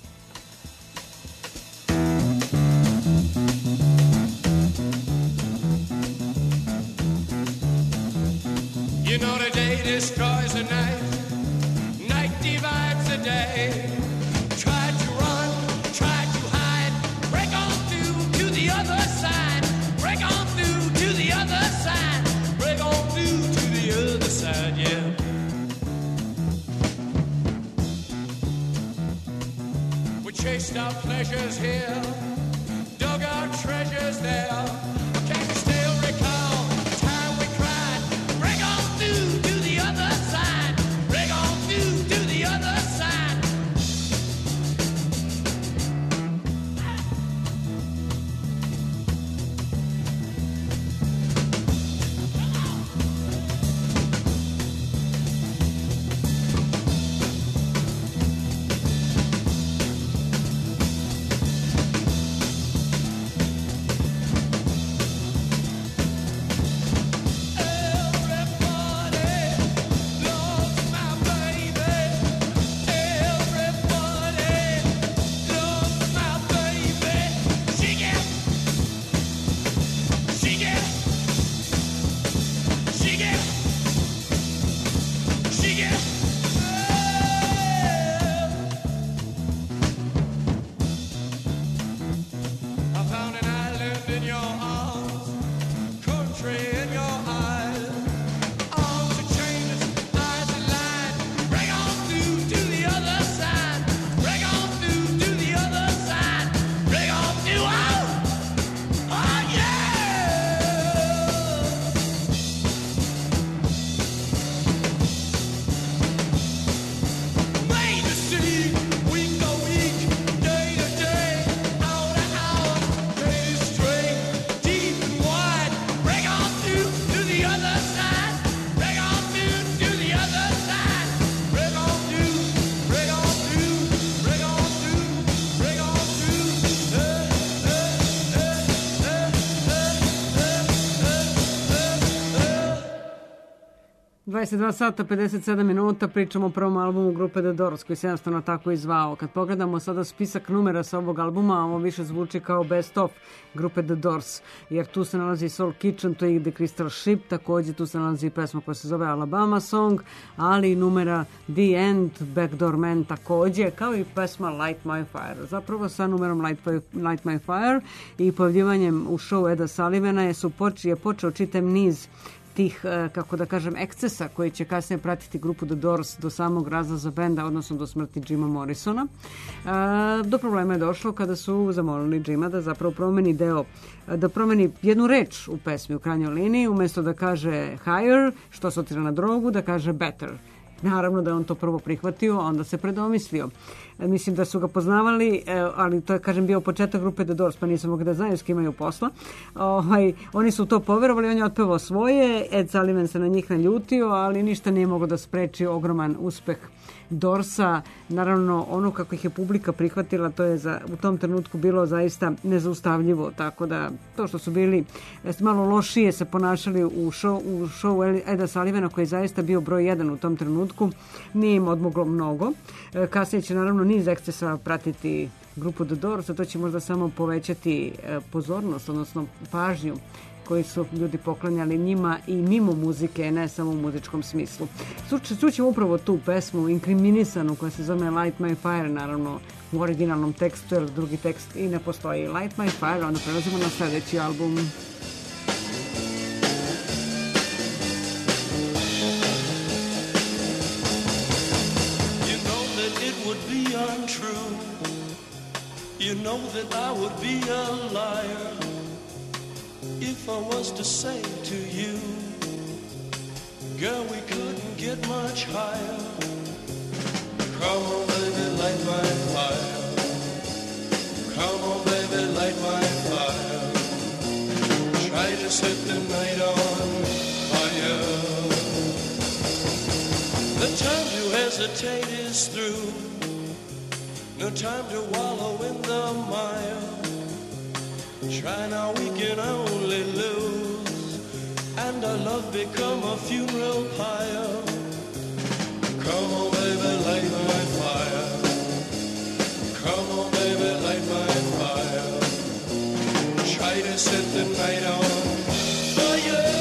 [SPEAKER 9] You know the day destroys the night, night divides the day. Try to run, try to hide, break on through to the other side, break on through to the other side, break on through to the other side, yeah. We chased our pleasures here, dug our treasures there. Can you still recall the time we cried? Break on through to the other side, break on through to the other side.
[SPEAKER 3] dvadeset dva sata pedeset sedam minuta, pričamo o prvom albumu grupe The Doors, koji se jednostavno tako i zvao. Kad pogledamo sada spisak numera sa ovog albuma, ovo više zvuči kao best of grupe The Doors, jer tu se nalazi Soul Kitchen, to je The Crystal Ship, također tu se nalazi pesma koja se zove Alabama Song, ali i numera The End, Backdoor Man također, kao i pesma Light My Fire. Zapravo sa numerom Light, Light My Fire i pojavljivanjem u show Eda Sullivana je, su poči, je počeo čitav niz tih, kako da kažem, ekscesa koji će kasnije pratiti grupu The Doors do samog razlaza benda, odnosno do smrti Jima Morrisona. Do problema je došlo kada su zamolili Jima da zapravo promeni deo, da promeni jednu reč u pesmi u krajnjoj liniji, umjesto da kaže higher, što se otira na drogu, da kaže better. Naravno da je on to prvo prihvatio, a onda se predomislio. E, mislim da su ga poznavali, e, ali to je, kažem, bio početak grupe The Doors, pa nisam mogla da znaju s kim imaju posla. Ovaj, oni su to poverovali, on je otpevao svoje, Ed Sullivan se na njih naljutio, ali ništa nije moglo da spreči ogroman uspeh Dorsa. Naravno, ono kako ih je publika prihvatila, to je za, u tom trenutku bilo zaista nezaustavljivo, tako da to što su bili malo lošije se ponašali u show, u show Eda Sullivana, koji je zaista bio broj jedan u tom trenutku, nije im odmoglo mnogo. Kasnije će naravno niz ekscesa pratiti grupu The Doors, a to će možda samo povećati pozornost, odnosno pažnju koji su ljudi poklanjali njima i mimo muzike, ne samo u muzičkom smislu. Čućemo upravo tu pesmu inkriminisanu koja se zove Light My Fire, naravno u originalnom tekstu, jer drugi tekst i ne postoji. Light My Fire, onda prelazimo na sledeći album.
[SPEAKER 8] You know that it would be untrue. You know that I would be a liar if I was to say to you, girl, we couldn't get much higher. Come on, baby, light my fire. Come on, baby, light my fire. Try to set the night on fire. The time to hesitate is through. No time to wallow in the mire. Try now, we can only lose, and our love become a funeral pyre. Come on, baby, light my fire. Come on, baby, light my fire. Try to set the night on fire.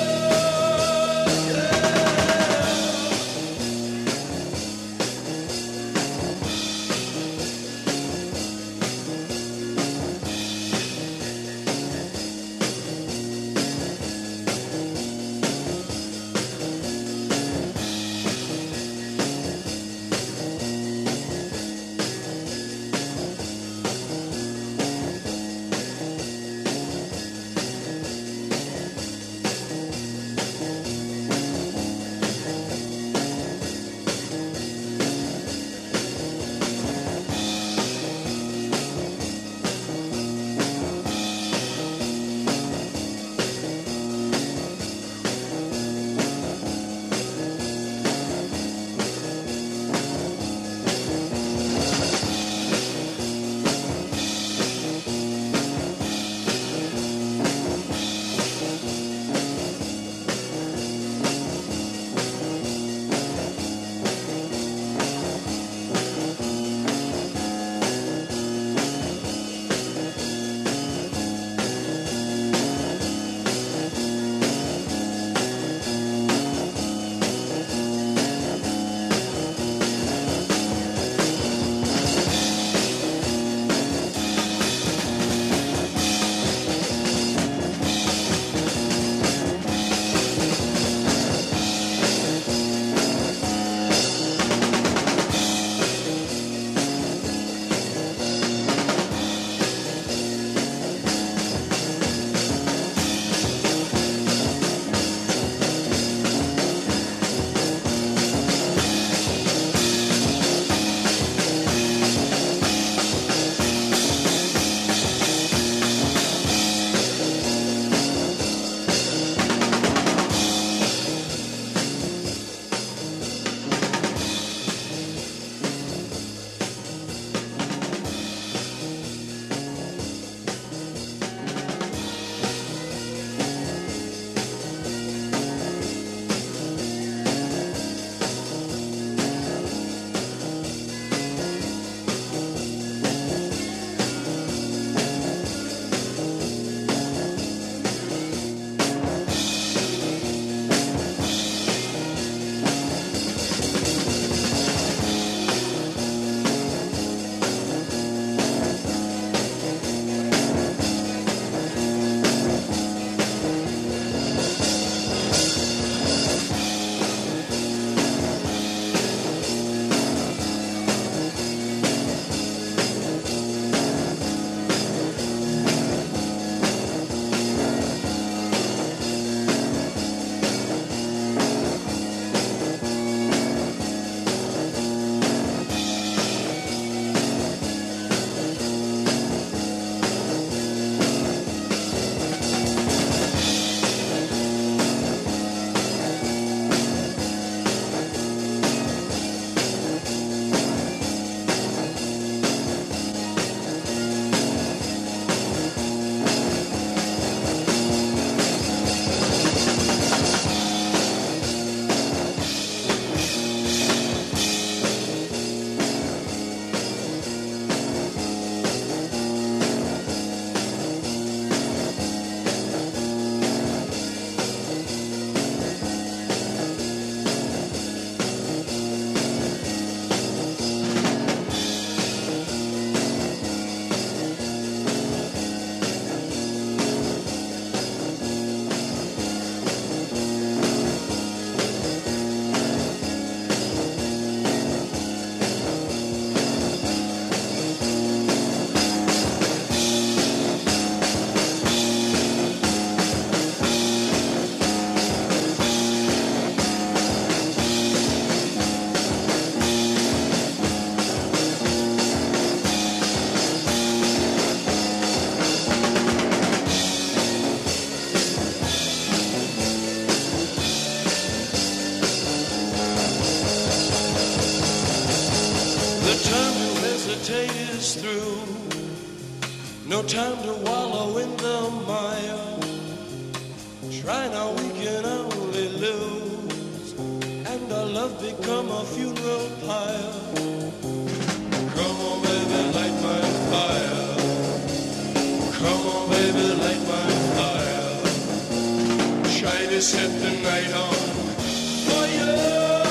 [SPEAKER 9] through. No time to wallow in the mire. Try now, we can only lose, and our love become a funeral pyre. Come on, baby, light my fire. Come on, baby, light my fire. Try to set the night on fire.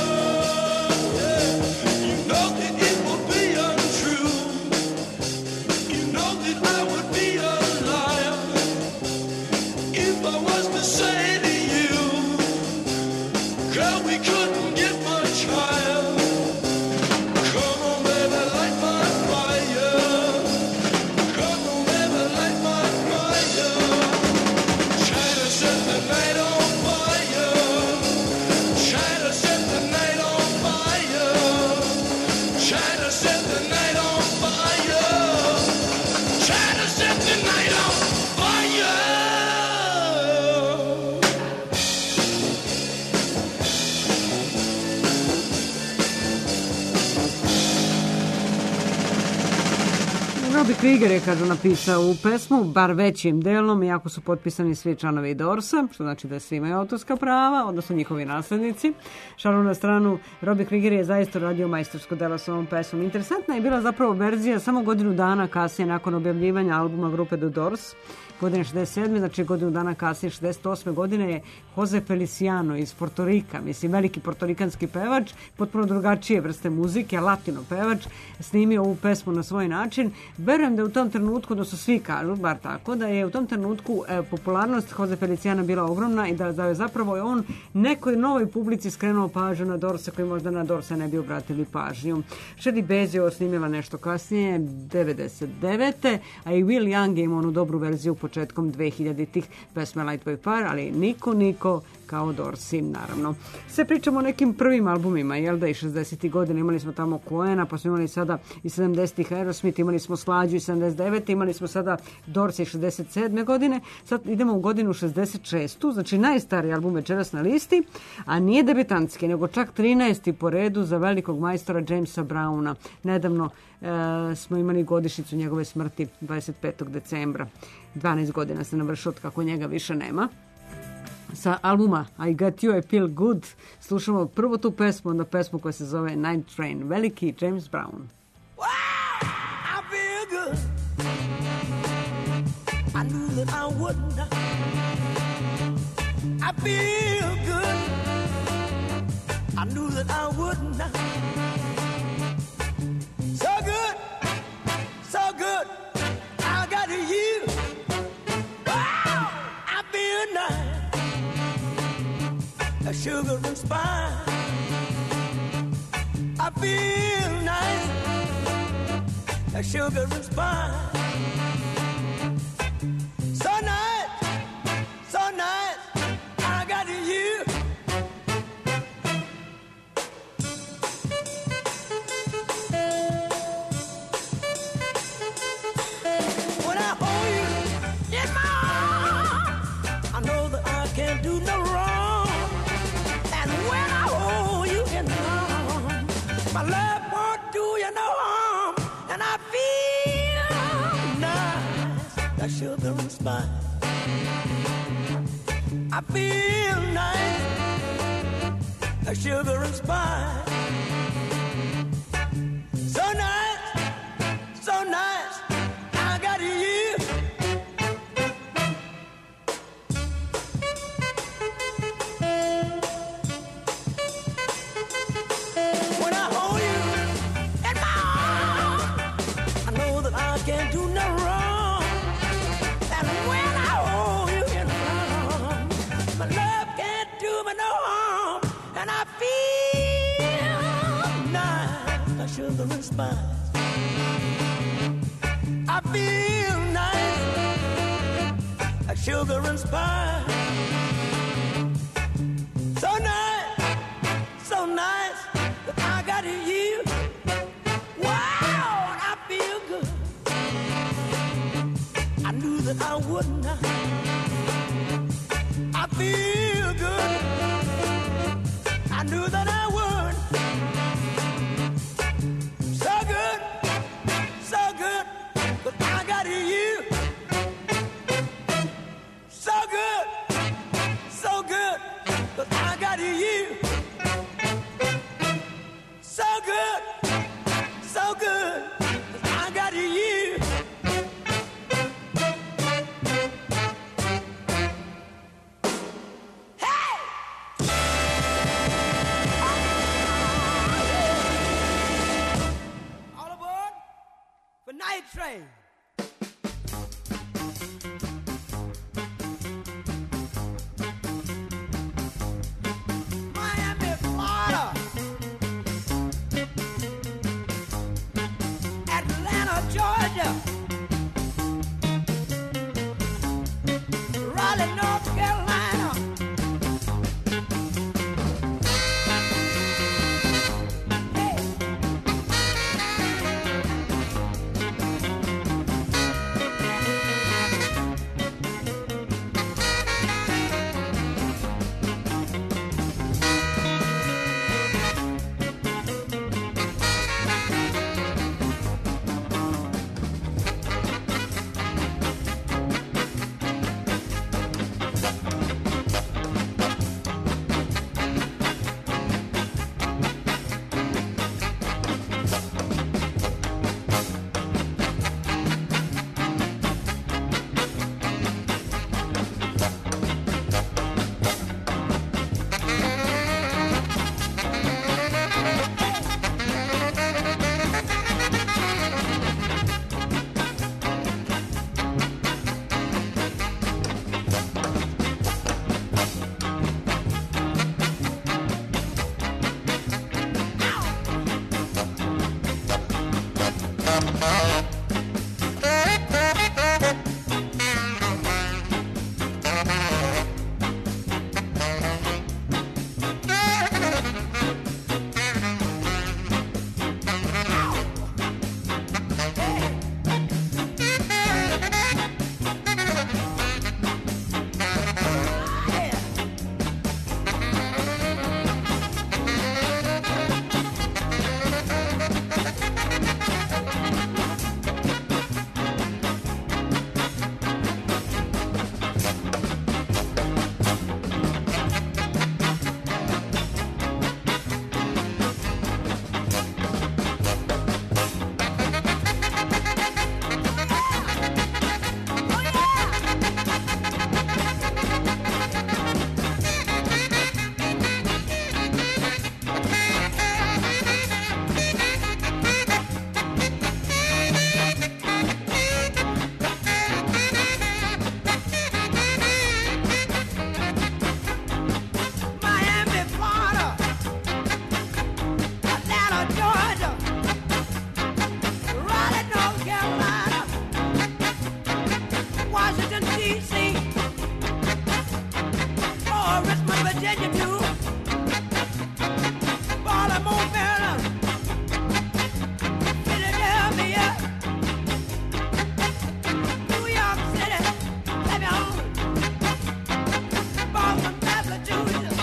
[SPEAKER 3] Robbie Krieger je, kažu, napisao u pesmu, bar većim delom, iako su potpisani svi članovi Dorsa, što znači da svi imaju autorska prava, odnosno njihovi naslednici. Šalu na stranu, Robbie Krieger je zaista radio majstorsko delo s ovom pesmom. Interesantna je bila zapravo verzija samo godinu dana kasnije nakon objavljivanja albuma grupe The Doors, godine šezdeset sedme, znači godinu dana kasnije, šezdeset osme godine, je Jose Feliciano iz Portorika, mislim, veliki portorikanski pevač, potpuno drugačije vrste muzike, latino pevač, snimio ovu pesmu na svoj način. Verujem da je u tom trenutku, da su svi kažu, bar tako, da je u tom trenutku e, popularnost Jose Feliciana bila ogromna i da, da je zapravo on nekoj novoj publici skrenuo pažnju na Dorsa, koji možda na Dorsa ne bi obratili pažnju. Shirley Bassey je snimila nešto kasnije, devedeset devete a i Will Young je imao onu dobru verziju početkom dvehiljaditih pesme Light My Fire, ali niko, niko kao Dorsi, naravno. Sve pričamo o nekim prvim albumima, jel da, i šezdesetih godina imali smo tamo Cohena, pa smo imali sada i sedamdesetih Aerosmith, imali smo Slađu i sedamdeset devete imali smo sada Dorsi i šezdeset sedme godine, sad idemo u godinu šezdeset šestu znači najstariji album večeras na listi, a nije debitanski, nego čak trinaesti po redu za velikog majstora Jamesa Browna. Nedavno e, smo imali godišnjicu njegove smrti, dvadeset petog decembra. dvanaest godina se navršilo od kako njega više nema. Sa albuma I Got You, I Feel Good slušamo prvo tu pesmu, onda pesmu koja se zove Night Train. Veliki James Brown.
[SPEAKER 8] Wow, I feel good. I knew that I wouldn't. I feel good. I knew that I wouldn't. So good, so good. I got you. Wow, I feel nice. A sugar and spice. I feel nice. A sugar and spice. So nice, so nice. I got you. When I hold you in my arms, I know that I can't do no wrong. When I hold you in my arms, my love won't do you no harm, and I feel nice, like sugar and spice. I feel nice, like sugar and spice. So nice, so nice, I got you. Can't do no wrong, and when I hold you in my arms, my love can't do me no harm, and I feel nice, like sugar and spice. I feel nice, like sugar and spice. So nice, so nice, that I got you. Wow, I feel good. I knew that I wouldn't. I feel good. I knew that I would. So good, so good. did you do? Baltimore, Maryland. Philadelphia. New York City. Let me on. Boston, Massachusetts.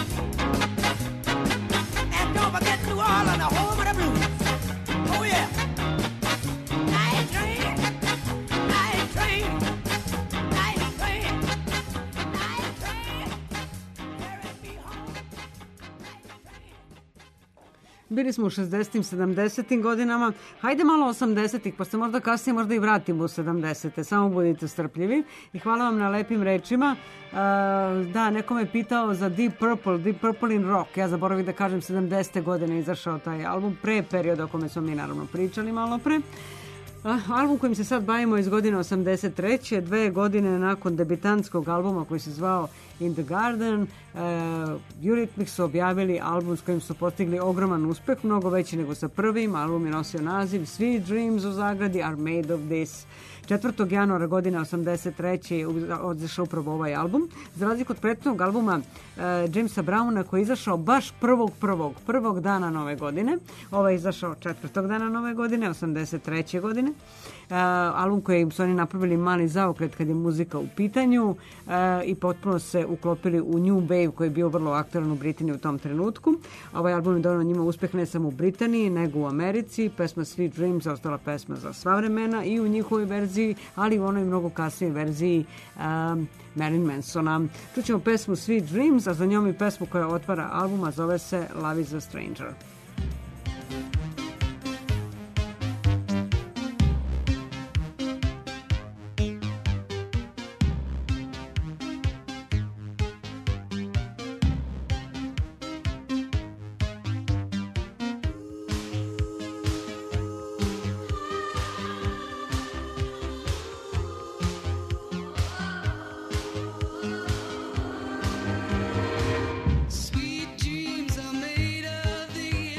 [SPEAKER 8] And don't forget New Orleans, the home of the blues. Oh yeah. Night train. Night train. Night train. Night train. Carry me home. Night train.
[SPEAKER 3] Bili smo u šezdesetim, sedamdesetim godinama. Hajde malo osamdesetih, pa se možda kasnije možda i vratimo u sedamdesete. Samo budite strpljivi. I hvala vam na lepim rečima. Uh, da, neko me pitao za Deep Purple, Deep Purple in Rock. Ja zaboravim da kažem, sedamdesete godine izašao taj album, pre perioda o kome smo mi naravno pričali malo pre. Uh, album kojim se sad bavimo iz godine osamdeset treće, dve godine nakon debitantskog albuma koji se zvao In the Garden, uh, Eurythmics su objavili album s kojim su postigli ogroman uspeh, mnogo veći nego sa prvim. Album je nosio naziv Sweet Dreams u zagradi Are Made of This. četvrtog januara godine osamdeset treće je odzišao upravo ovaj album. Za razliku od prethodnog albuma uh, Jamesa Browna koji je izašao baš prvog prvog, prvog dana nove godine. Ovaj je izašao četvrtog dana nove godine, osamdeset treće godine. Uh, album koji su oni napravili mali zaokret kad je muzika u pitanju uh, i potpuno se uklopili u New Wave koji je bio vrlo aktualan u Britaniji u tom trenutku. Ovaj album je donao njima uspeh ne samo u Britaniji nego u Americi. Pesma Sweet Dreams je ostala pesma za sva vremena i u njihovoj verziji, ali i u onoj mnogo kasnijoj verziji um, Marilyn Mansona. Čućemo pesmu Sweet Dreams, a za njom i pesmu koja otvara albuma, zove se Love is a Stranger.
[SPEAKER 10] Sweet dreams are made of the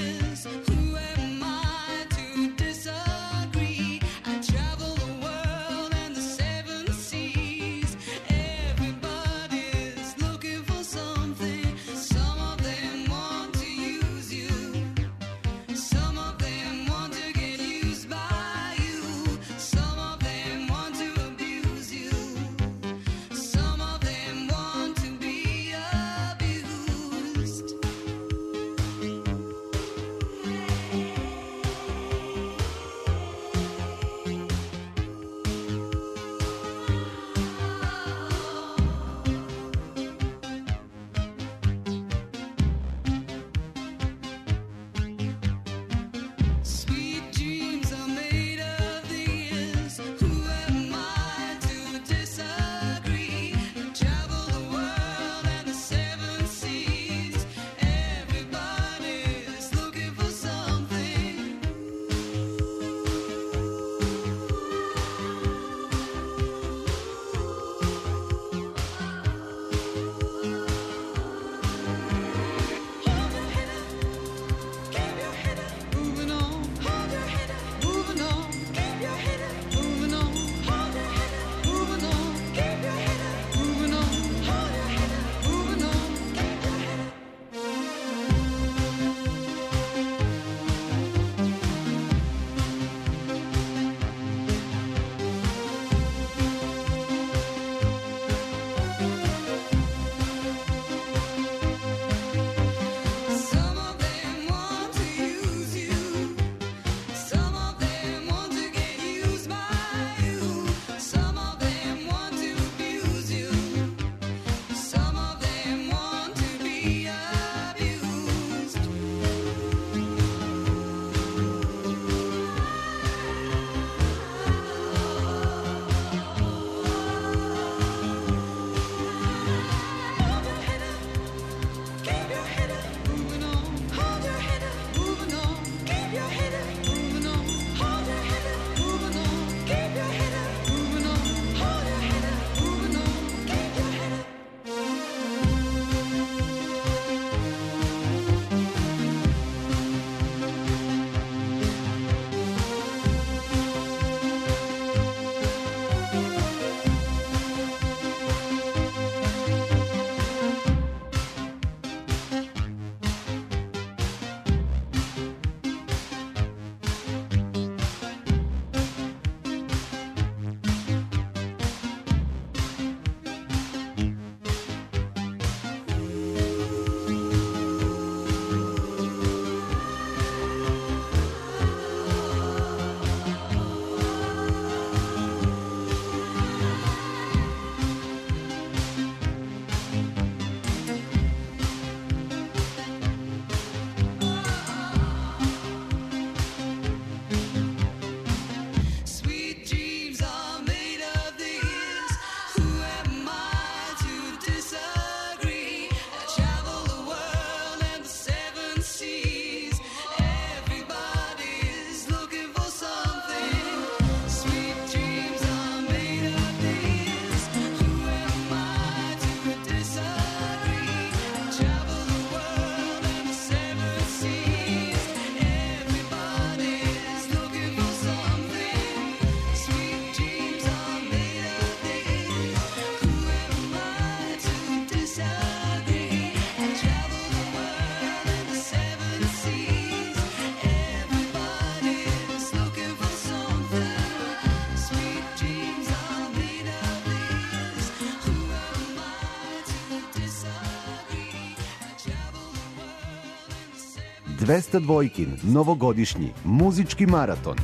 [SPEAKER 2] dvesta dvojkin novogodišnji muzički maraton.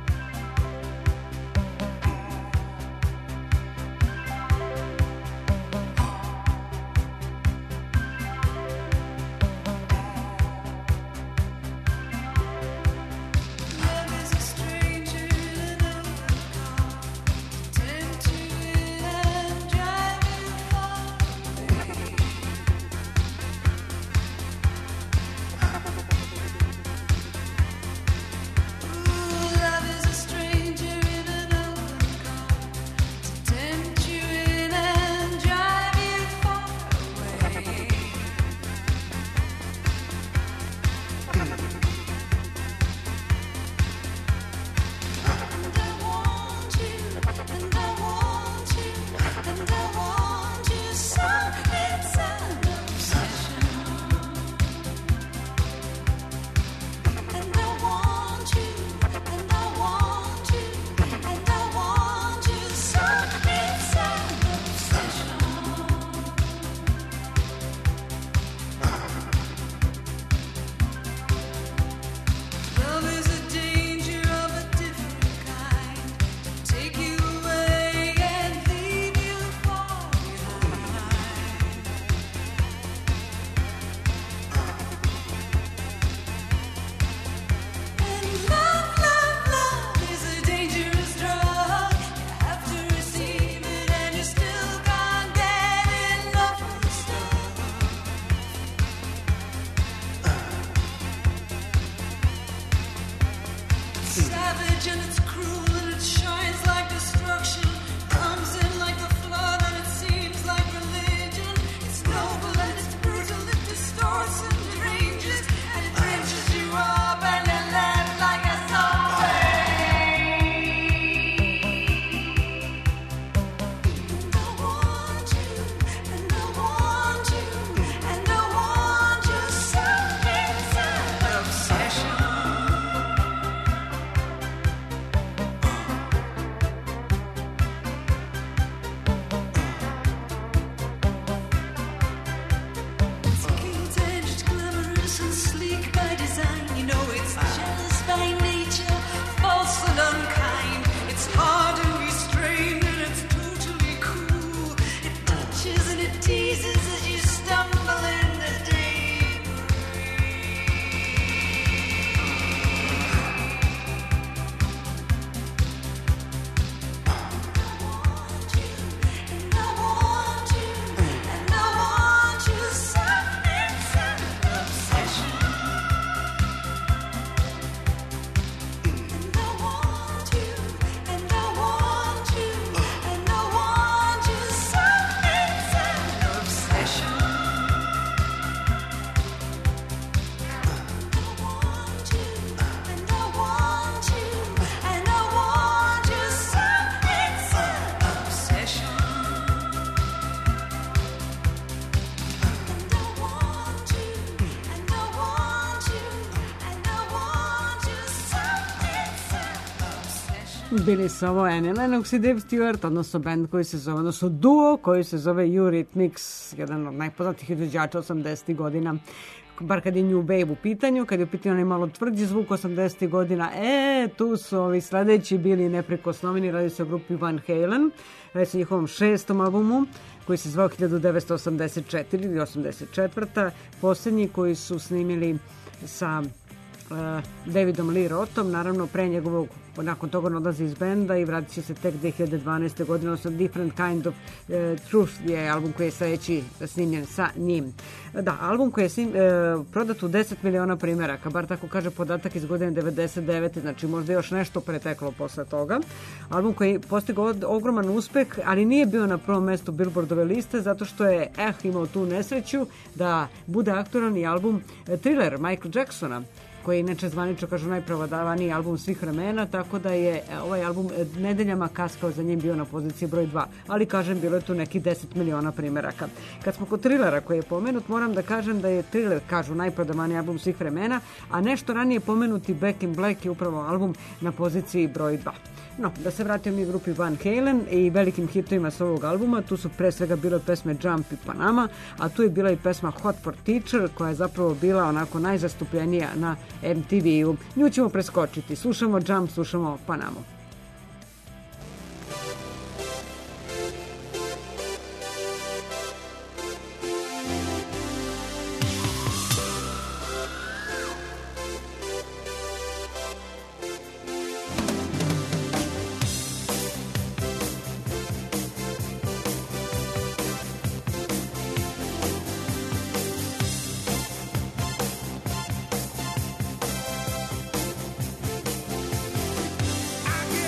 [SPEAKER 3] Bili su ovo Annie Lennox i Dave Stewart, odnosno band koji se zove, odnosno duo koji se zove Eurythmics, jedan od najpoznatijih izvođača osamdesetih godina, bar kad je New Wave u pitanju, kad je u pitanju onaj malo tvrđi zvuk osamdesetih godina, e, tu su ovi sledeći bili neprikosnoveni, radi se o grupi Van Halen, radi se o njihovom šestom albumu, koji se zvao hiljadu devetsto osamdeset četvrte ili osamdeset četvrte Poslednji koji su snimili sa uh, Davidom Lee Rothom, naravno pre njegovog, nakon toga on odlazi iz benda i vratit će se tek dve hiljade dvanaeste. godine, odnosno Different Kind of uh, Truth je album koji je sledeći snimljen sa njim. Da, album koji je snim, uh, prodat u deset miliona primjeraka, bar tako kaže podatak iz godine devedeset devete. Znači možda još nešto preteklo posle toga. Album koji je postigao ogroman uspeh, ali nije bio na prvom mestu Billboardove liste zato što je eh imao tu nesreću da bude aktualan i album Thriller Michael Jacksona. koji je inače zvanično kažu najprodavaniji album svih vremena, tako da je ovaj album nedeljama kaskao za njim bio na poziciji broj dva, ali kažem bilo je tu neki deset miliona primeraka. Kad smo kod Trilera koji je pomenut, moram da kažem da je Thriller, kažu, najprodavaniji album svih vremena, a nešto ranije pomenuti Back in Black je upravo album na poziciji broj dva. No, da se vratimo i grupi Van Halen i velikim hitovima s ovog albuma, tu su pre svega bile pesme Jump i Panama, a tu je bila i pesma Hot for Teacher, koja je zapravo bila onako najzastupljenija na em te ve-u. Nju ćemo preskočiti. Slušamo Jump, slušamo Panamu.
[SPEAKER 8] I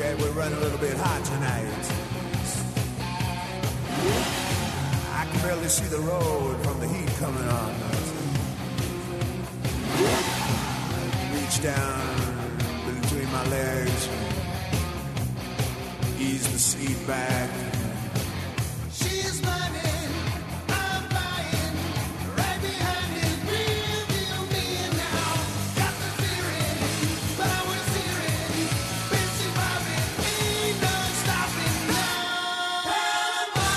[SPEAKER 10] Yeah, we're running a little bit hot tonight. I can barely see the road from the heat coming on. Reach down between my legs, ease the seat back. She's running, I'm flying, right behind me, real deal me now. Got the feeling, but I was hearing, busy bobbing, ain't no stopping now. Panama,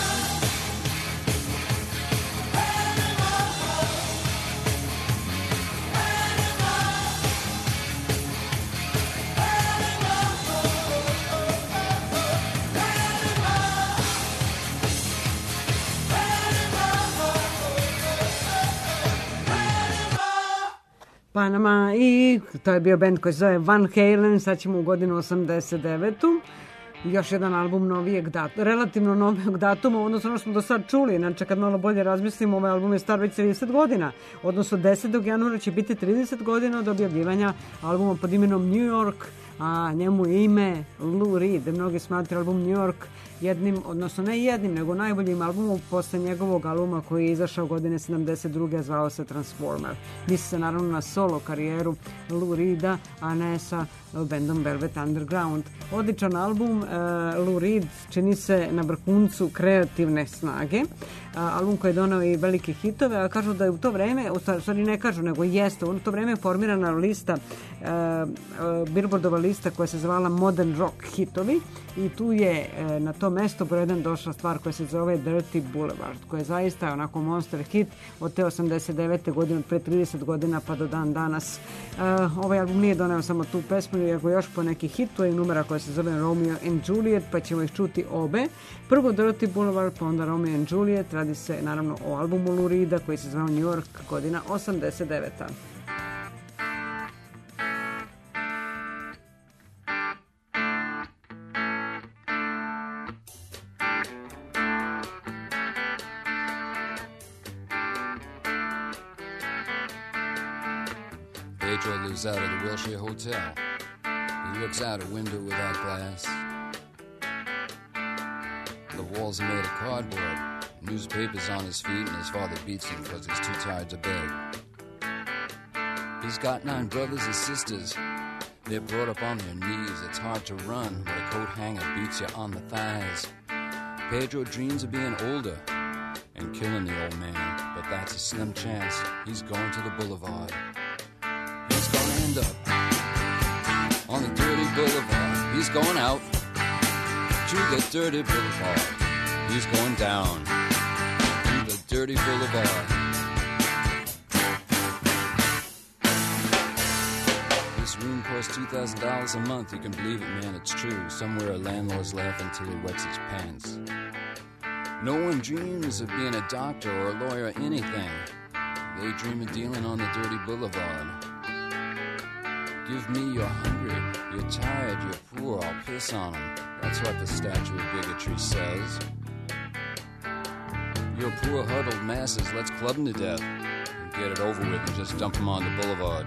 [SPEAKER 10] Panama,
[SPEAKER 3] Panama i to je bio band koji se zove Van Halen, sad ćemo u godinu osamdeset devetu. Još jedan album novijeg datuma, relativno novijeg datuma, odnosno ono što smo do sad čuli, znači kad malo bolje razmislimo, ovaj album je star već trideset godina, odnosno desetog januara će biti trideset godina od objavljivanja albuma pod imenom New York, a njemu je ime Lou Reed. Mnogi smatraju album New York jednim, odnosno ne jednim, nego najboljim albumom posle njegovog albuma koji je izašao godine sedamdeset druge zvao se Transformer. Misli se naravno na solo karijeru Lou Reeda, a ne sa bandom Velvet Underground. Odličan album, Lou Reed čini se na vrhuncu kreativne snage. Album koji je donao i velike hitove, a kažu da je u to vreme, u stvari ne kažu, nego jeste, u to vreme je formirana lista, Billboardova lista koja se zvala Modern Rock hitovi i tu je na to mesto broj jedan došla stvar koja se zove Dirty Boulevard, koja je zaista onako monster hit od te osamdeset devete godine, od pre trideset godina pa do dan danas. Ovaj album nije doneo samo tu pesmu, nego još po neki hitu i numera koja se zove Romeo and Juliet, pa ćemo ih čuti obe. Prvo Dirty Boulevard, pa onda Romeo and Juliet. Radi se naravno o albumu Lou Reeda koji se zvao New York, godina osamdeset deveta.
[SPEAKER 11] Pedro lives out at the Wilshire Hotel. He looks out a window without glass. The walls are made of cardboard. Newspapers on his feet, and his father beats him because he's too tired to beg. He's got nine brothers and sisters. They're brought up on their knees. It's hard to run when a coat hanger beats you on the thighs. Pedro dreams of being older and killing the old man, but that's a slim chance. He's going to the boulevard. He's gonna end up on the dirty boulevard. He's going out to the dirty boulevard. He's going down to the dirty boulevard. This room costs two thousand dollars a month. You can believe it, man, it's true. Somewhere a landlord's laughing till he wets his pants. No one dreams of being a doctor or a lawyer or anything. They dream of dealing on the dirty boulevard. Give me you're hungry, you're tired, you're poor, I'll piss on them. That's what the statue of bigotry says. You're poor, huddled masses, let's club them to death. And get it over with and just dump them on the boulevard.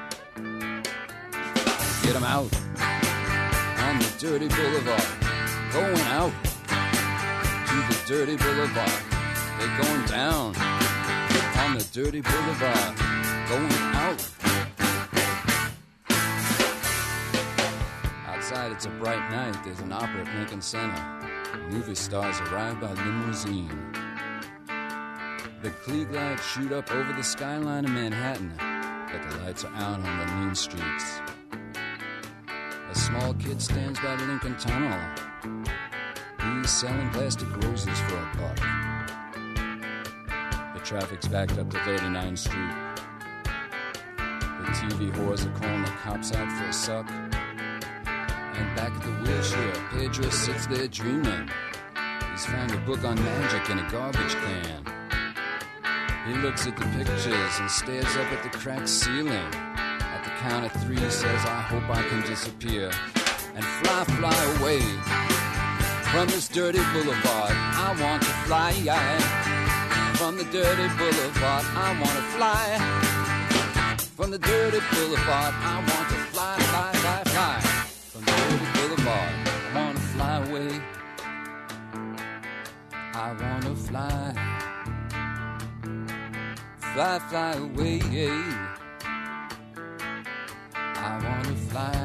[SPEAKER 11] Get them out on the dirty boulevard. Going out to the dirty boulevard. They're going down on the dirty boulevard. Going out. Outside, it's a bright night. There's an opera at Lincoln Center. Movie stars arrive by limousine. The Klieg lights shoot up over the skyline of Manhattan, but the lights are out on the mean streets. A small kid stands by the Lincoln Tunnel. He's selling plastic roses for a buck. The traffic's backed up to thirty-ninth Street. The T V whores are calling the cops out for a suck. And back at the Wilshire, Pedro sits there dreaming. He's found a book on magic in a garbage can. He looks at the pictures and stares up at the cracked ceiling. At the count of three, he says, I hope I can disappear and fly, fly away from this dirty boulevard. I want to fly from the dirty boulevard. I want to fly from the dirty boulevard. I want to fly, fly, fly, fly from the dirty boulevard. fly, fly away. I wanna fly,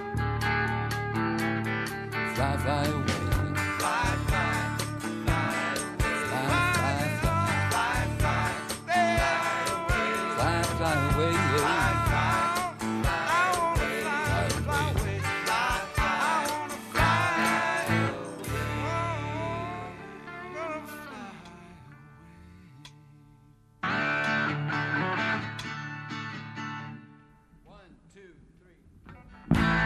[SPEAKER 11] fly, fly away. Fly, fly, fly away. Fly, fly, fly, fly, fly, fly away. Fly, fly away. Fly, fly, fly away. Fly, fly away. Fly, I wanna fly away. One, two, three.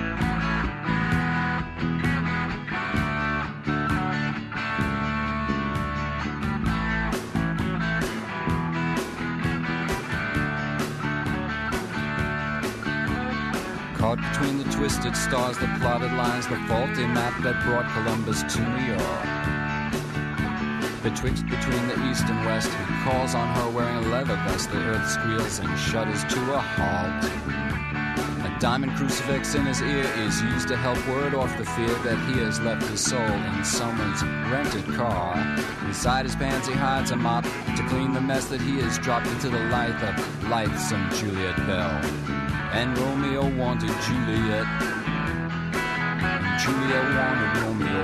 [SPEAKER 11] Caught between the twisted stars, the plotted lines, the faulty map that brought Columbus to New York. Betwixt between the east and west, he calls on her wearing a leather vest. The earth squeals and shudders to a halt. A diamond crucifix in his ear is used to help ward off the fear that he has left his soul in someone's rented car. Inside his pants he hides a mop to clean the mess that he has dropped into the life of lightsome Juliet Bell. And Romeo wanted Juliet, and Juliet wanted Romeo,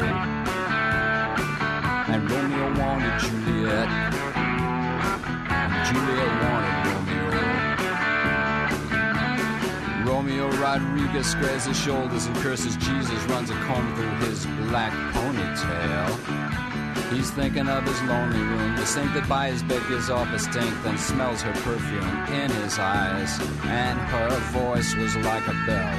[SPEAKER 11] and Romeo wanted Juliet, and Juliet wanted Romeo. Romeo Rodriguez squares his shoulders and curses Jesus, runs a comb through his black ponytail. He's thinking of his lonely room, the sink that by his bed gives off a stink, then smells her perfume in his eyes, and her voice was like a bell.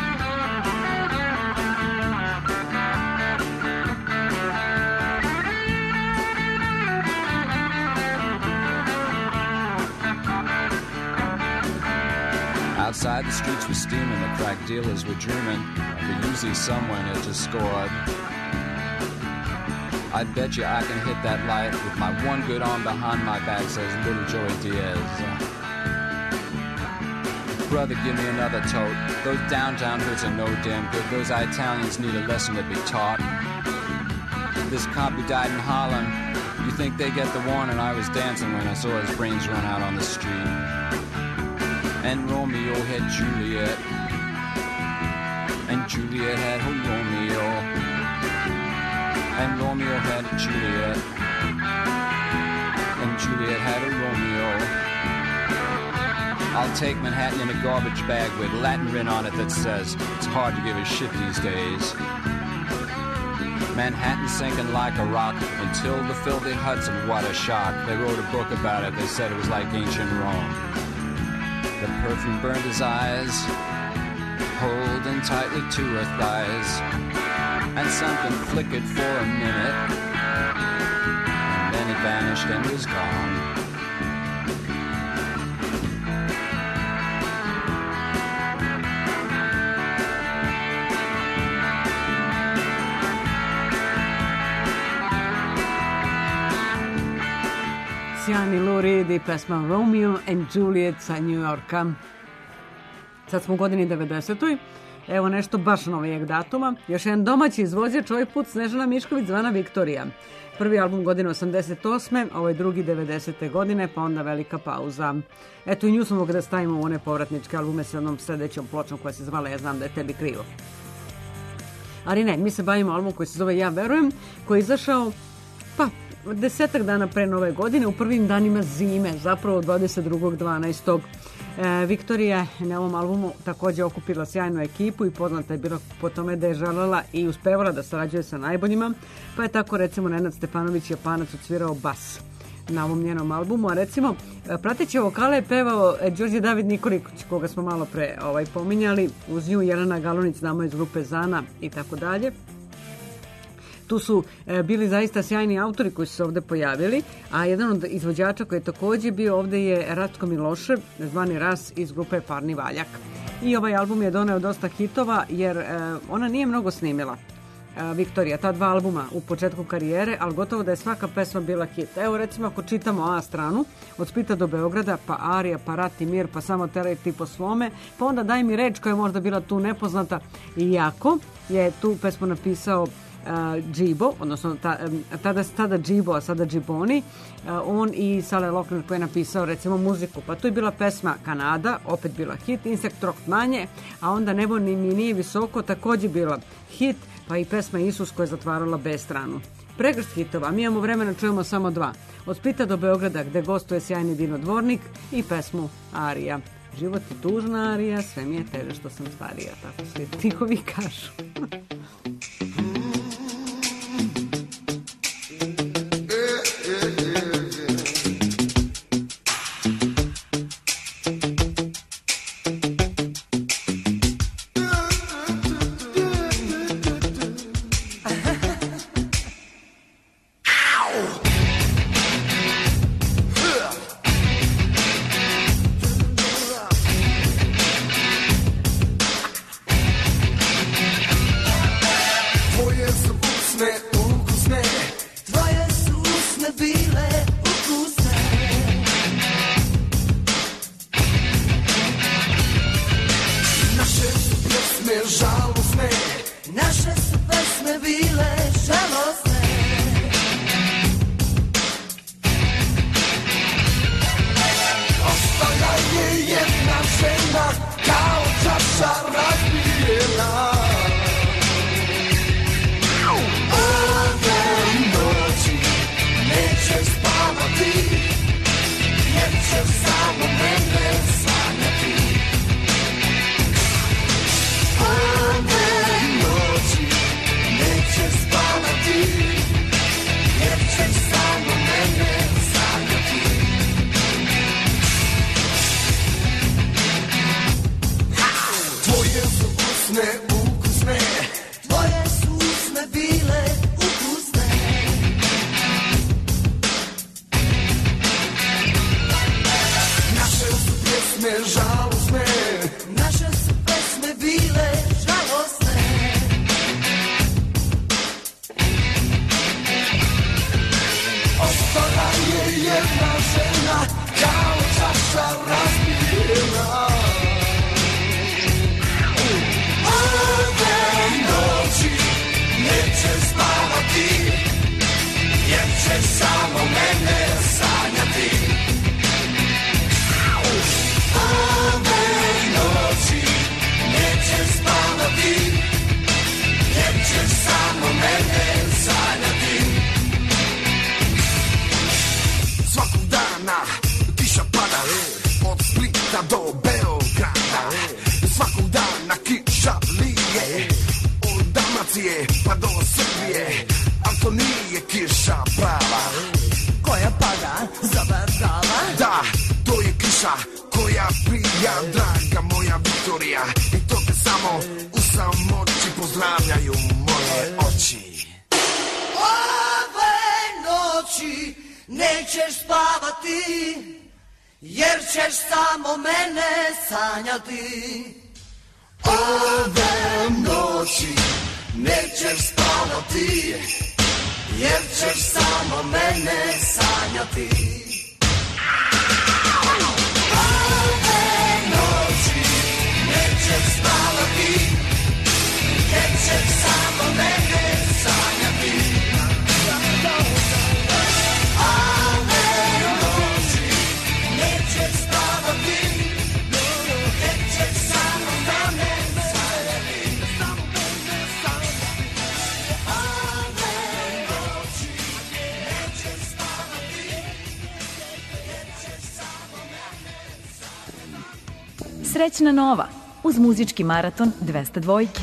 [SPEAKER 11] Outside the streets were steaming, the crack dealers were dreaming of a Uzi someone had just scored. I bet you I can hit that light with my one good arm behind my back, says little Joey Diaz. Brother, give me another tote. Those downtown hoods are no damn good. Those Italians need a lesson to be taught. This cop who died in Harlem, you think they get the warning? I was dancing when I saw his brains run out on the street. And Romeo had Juliet, and Juliet had her Romeo. And Romeo had Juliet, and Juliet had a Romeo. I'll take Manhattan in a garbage bag with Latin written on it that says it's hard to give a shit these days. Manhattan sinking like a rock until the filthy Hudson, what a shock. They wrote a book about it, they said it was like ancient Rome. The perfume burned his eyes, holding tightly to her thighs. And something flickered for a minute, and then it vanished and was gone.
[SPEAKER 3] Sjajni Lou Reed i pesma Romeo and Juliet sa New Yorka. Sad smo u godini devedesetoj. Evo nešto baš novijeg datuma. Još jedan domaći izvođač, ovaj put Snežana Mišković zvana Viktorija. Prvi album godine osamdeset osme, ovaj drugi devedesete godine, pa onda velika pauza. Eto i nju smo mogli da stavimo u one povratničke albume sa onom sledećom pločom koja se zvala Ja znam da je tebi krivo. Ali ne, mi se bavimo albumom koji se zove Ja verujem, koji je izašao pa desetak dana pre nove godine, u prvim danima zime, zapravo dvadeset drugog dvanaestog E, Viktorija na ovom albumu također okupila sjajnu ekipu i poznata je bila po tome da je želela i uspevala da sarađuje sa najboljima, pa je tako recimo Nenad Stefanović Japanac odsvirao bas na ovom njenom albumu, a recimo prateći vokale je pevao Đorđe David Nikolić, koga smo malo pre ovaj, pominjali, uz nju Jelena Galunić, znamo iz grupe Zana i tako dalje. Tu su e, bili zaista sjajni autori koji su se ovde pojavili, a jedan od izvođača koji je također bio ovde je Ratko Milošev, zvani Ras iz grupe Parni Valjak. I ovaj album je doneo dosta hitova jer e, ona nije mnogo snimila. E, Viktorija, ta dva albuma u početku karijere, ali gotovo da je svaka pesma bila hit. Evo recimo ako čitamo A stranu, od Splita do Beograda, pa Arija, pa Rat i mir, pa Samo teraj ti po svome, pa onda Daj mi reč koja je možda bila tu nepoznata, iako je tu pesmu napisao Džibo, odnosno ta, tada, tada Džibo, a sada Džiboni, on i Sale Lokner koji je napisao recimo muziku. Pa tu je bila pesma Kanada, opet bila hit, Insekt Rock manje, a onda Nebo ni mi nije visoko, takođe bila hit, pa i pesma Isus koja je zatvarala B stranu. Pregršt hitova, mi imamo vremena, čujemo samo dva. Od Splita do Beograda, gde gostuje sjajni Dino Dvornik, i pesmu Arija. Život je tužna Arija, sve mi je teže što sam starija, tako svi stihovi kažu.
[SPEAKER 1] Srećna nova, uz muzički maraton dvesta dvojke.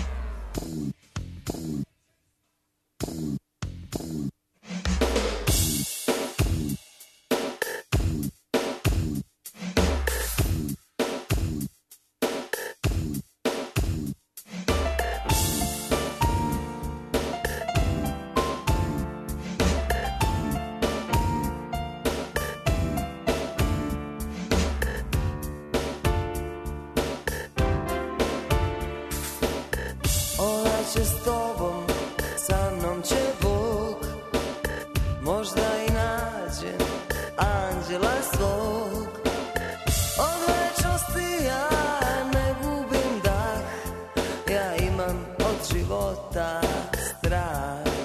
[SPEAKER 12] će s tobom, sa mnom će Bog, možda i nađe anđela svog. Od večnosti ja ne gubim dah, ja imam od života strah.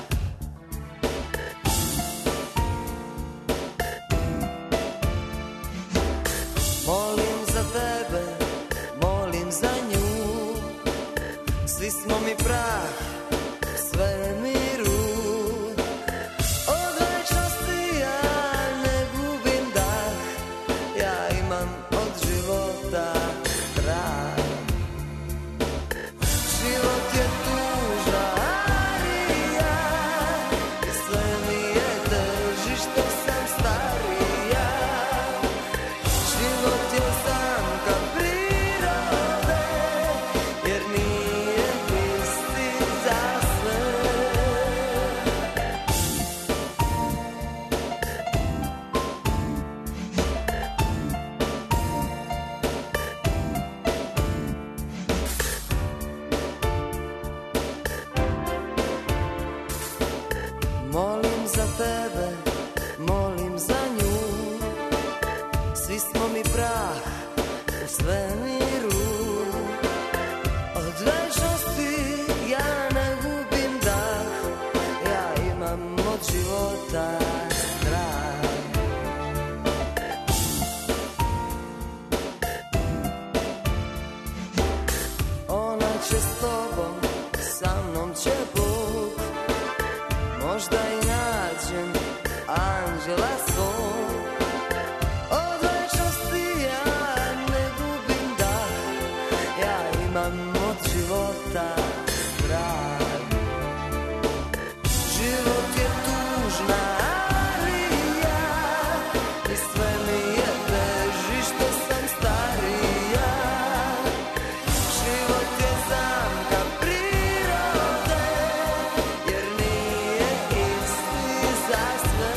[SPEAKER 12] Svi smo mi prah u svemiru. Od večnosti ja ne gubim dah, ja imam od života strah. Život je tužna arija i sve mi je teži što sam starija. Život je zamka prirode jer nije isti za sve. Molim za tebe, molim za nju, svi smo mi prah u svemiru. Od večnosti ja ne gubim dah, ja imam od života strah. Ona će s tobom, sa mnom će Bog, možda i nađem anđela svog. Od večnosti ja ne gubim dah, ja imam od života strah. Život je tužna arija i sve mi je teži što sam starija. Život je zamka prirode jer nije isti za sve.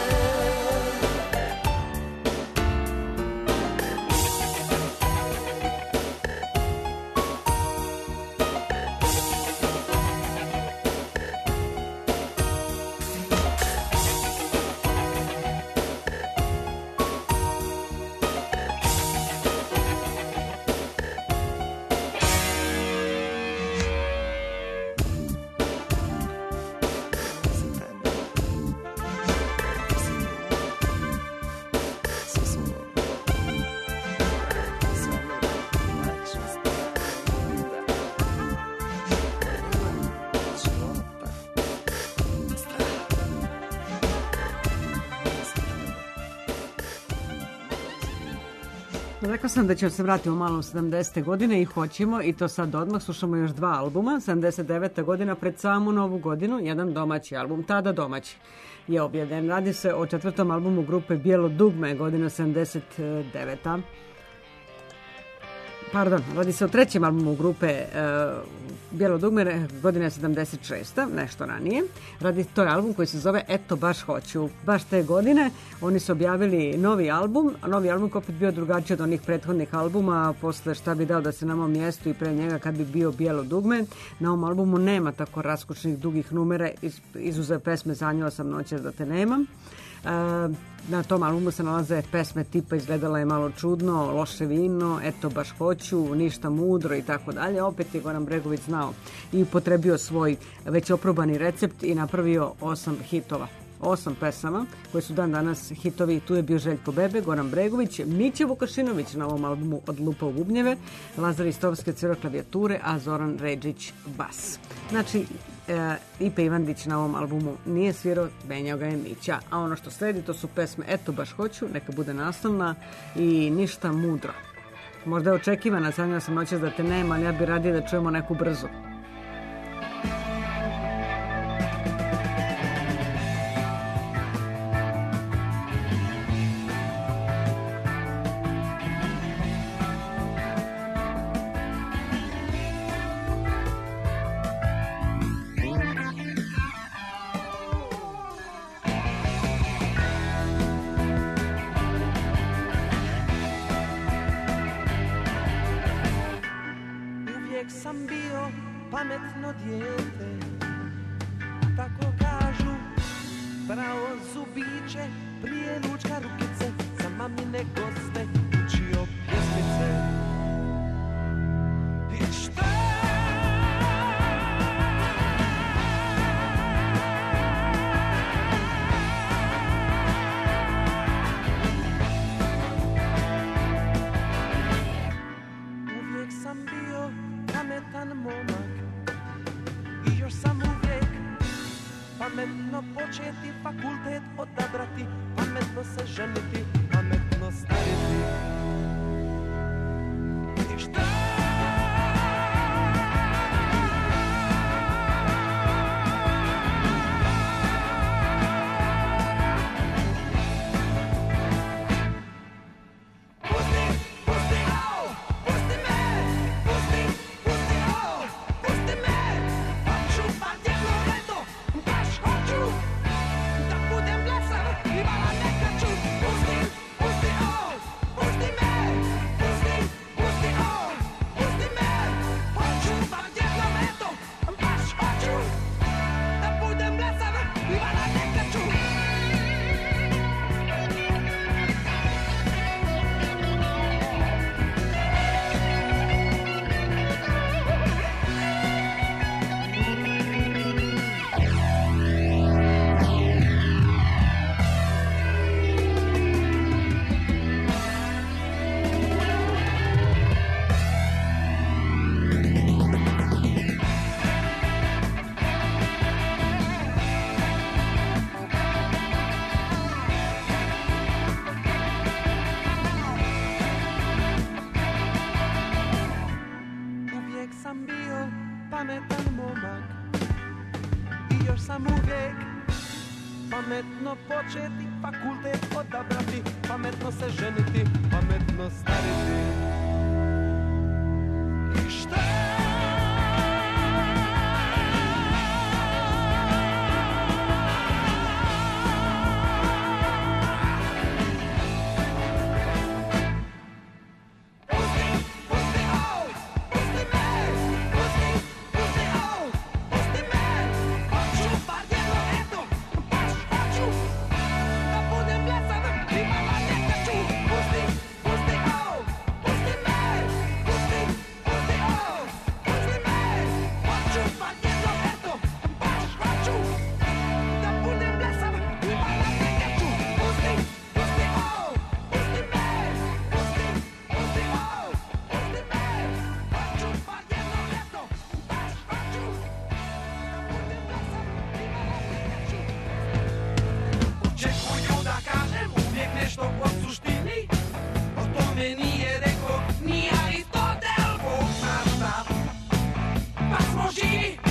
[SPEAKER 3] Rekao sam da ćemo se vratiti u malo u sedamdesete godine i hoćemo, i to sad odmah. Slušamo još dva albuma. sedamdeset deveta godina, pred samu novu godinu, jedan domaći album, tada domaći, je objavljen. Radi se o četvrtom albumu grupe Bijelo dugme, godina sedamdeset deveta. Pardon, radi se o trećem albumu grupe e, Bijelo dugme, godine sedamdeset šesta, nešto ranije. Radi, to je album koji se zove Eto baš hoću. Baš te godine oni su objavili novi album, a novi album koji opet bio drugačiji od onih prethodnih albuma, posle Šta bi dao da se na mom mjestu i pre njega Kad bi bio Bijelo dugme. Na ovom albumu nema tako raskočnih dugih numera, iz, izuzev pesme Sanjala sam noćas da te nemam. E, na tom albumu se nalaze pesme tipa Izgledala je malo čudno, Loše vino, Eto baš hoću, Ništa mudro i tako dalje. Opet je Goran Bregović znao i upotrebio svoj već oprobani recept i napravio osam hitova. Osam pesama koje su dan danas hitovi. Tu je bio Željko Bebe, Goran Bregović, Miće Vukašinović na ovom albumu Od lupa u bubnjeve, Lazar Istovski od klavijature, a Zoran Redžić bas. Znači, e, Ipe Ivandić na ovom albumu nije svirao, menjao ga je Mića. A ono što sledi to su pesme Eto baš hoću, neka bude naslovna, i Ništa mudro. Možda je očekivana, sanjala sam noćas da te nema, ali ja bi radije da čujemo neku brzu.
[SPEAKER 8] Sam bio pametno dijete, tako kažu, pravo zubiće, prije lučka rukice, za mamine goste učio pjesmice. I šta? Uvijek sam bio pametan momak, još sam uvijek pametno početi fakultet odabrati, pametno se ženiti, pametno stariti. I šta? Pametno početi fakultet odabrati, pametno se ženiti, pametno stariti. I šta? Genie!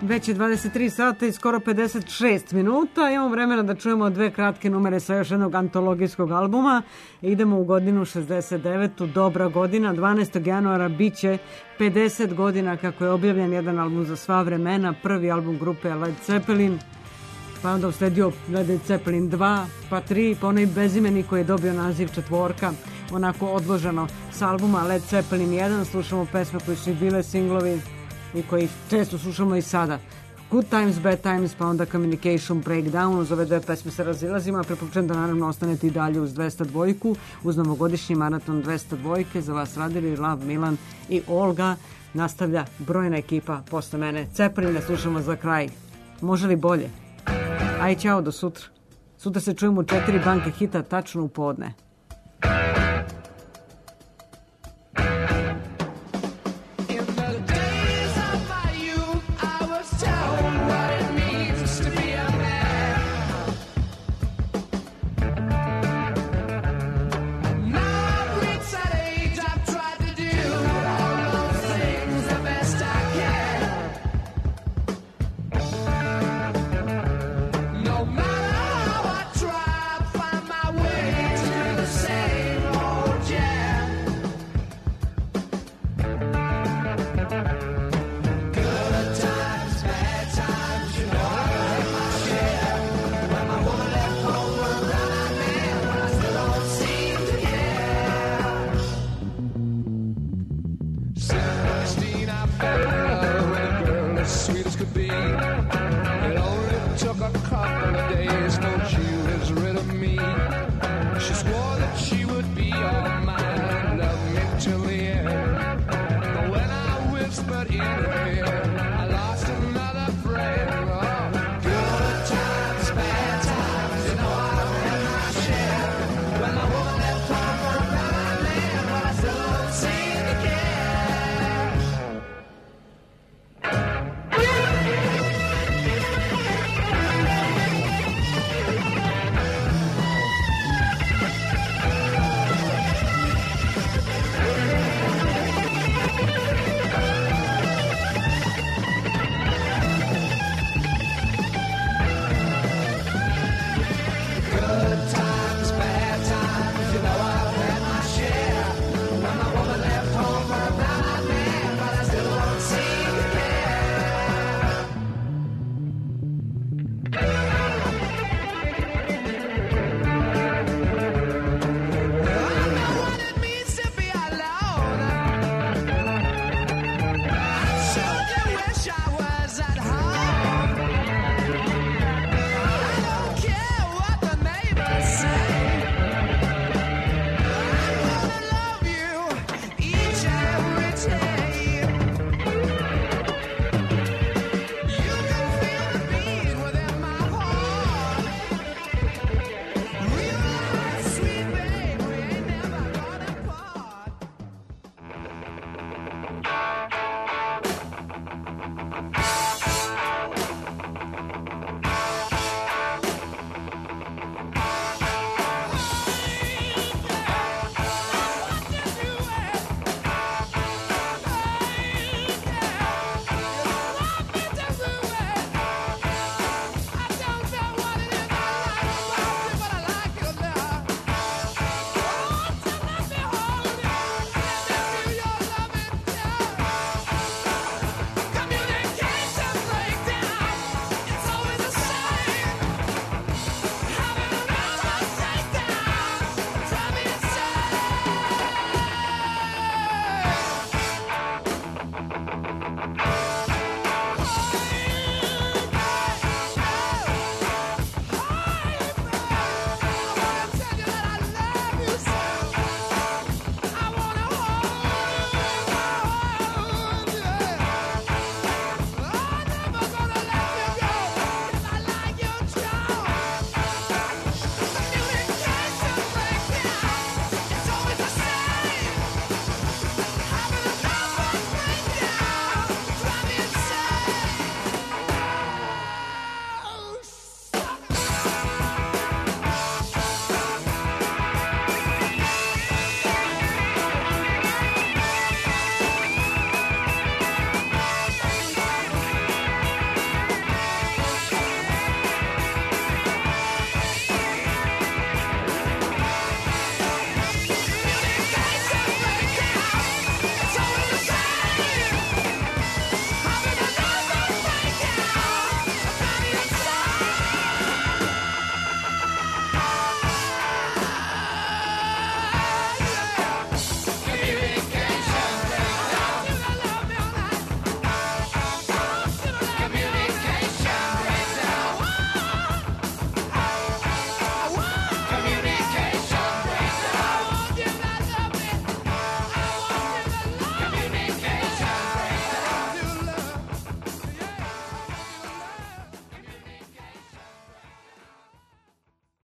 [SPEAKER 3] Već je dvadeset tri sata i skoro pedeset šest minuta. Imamo vremena da čujemo dve kratke numere sa još jednog antologijskog albuma. Idemo u godinu šezdeset devetu. Dobra godina. dvanaestog januara biće pedeset godina kako je objavljen jedan album za sva vremena. Prvi album grupe Led Zeppelin. Pa onda usledio Led Zeppelin dva, pa tri, pa onaj bezimeni koji je dobio naziv četvorka. Onako odloženo sa albuma Led Zeppelin jedan. Slušamo pesme koje su i bile singlovi i koji često slušamo i sada. Good Times, Bad Times, pa onda Communication Breakdown. Uz ove dve pesme se razilazimo, a preporučujem da naravno ostanete i dalje uz dvesta dvojku, uz novogodišnji maraton dvesta dvojke. Za vas radili Lav, Milan i Olga. Nastavlja brojna ekipa posle mene. Zeppelina slušamo za kraj. Može li bolje? Aj, čao, do sutra. Sutra se čujemo u četiri banke hita tačno u podne.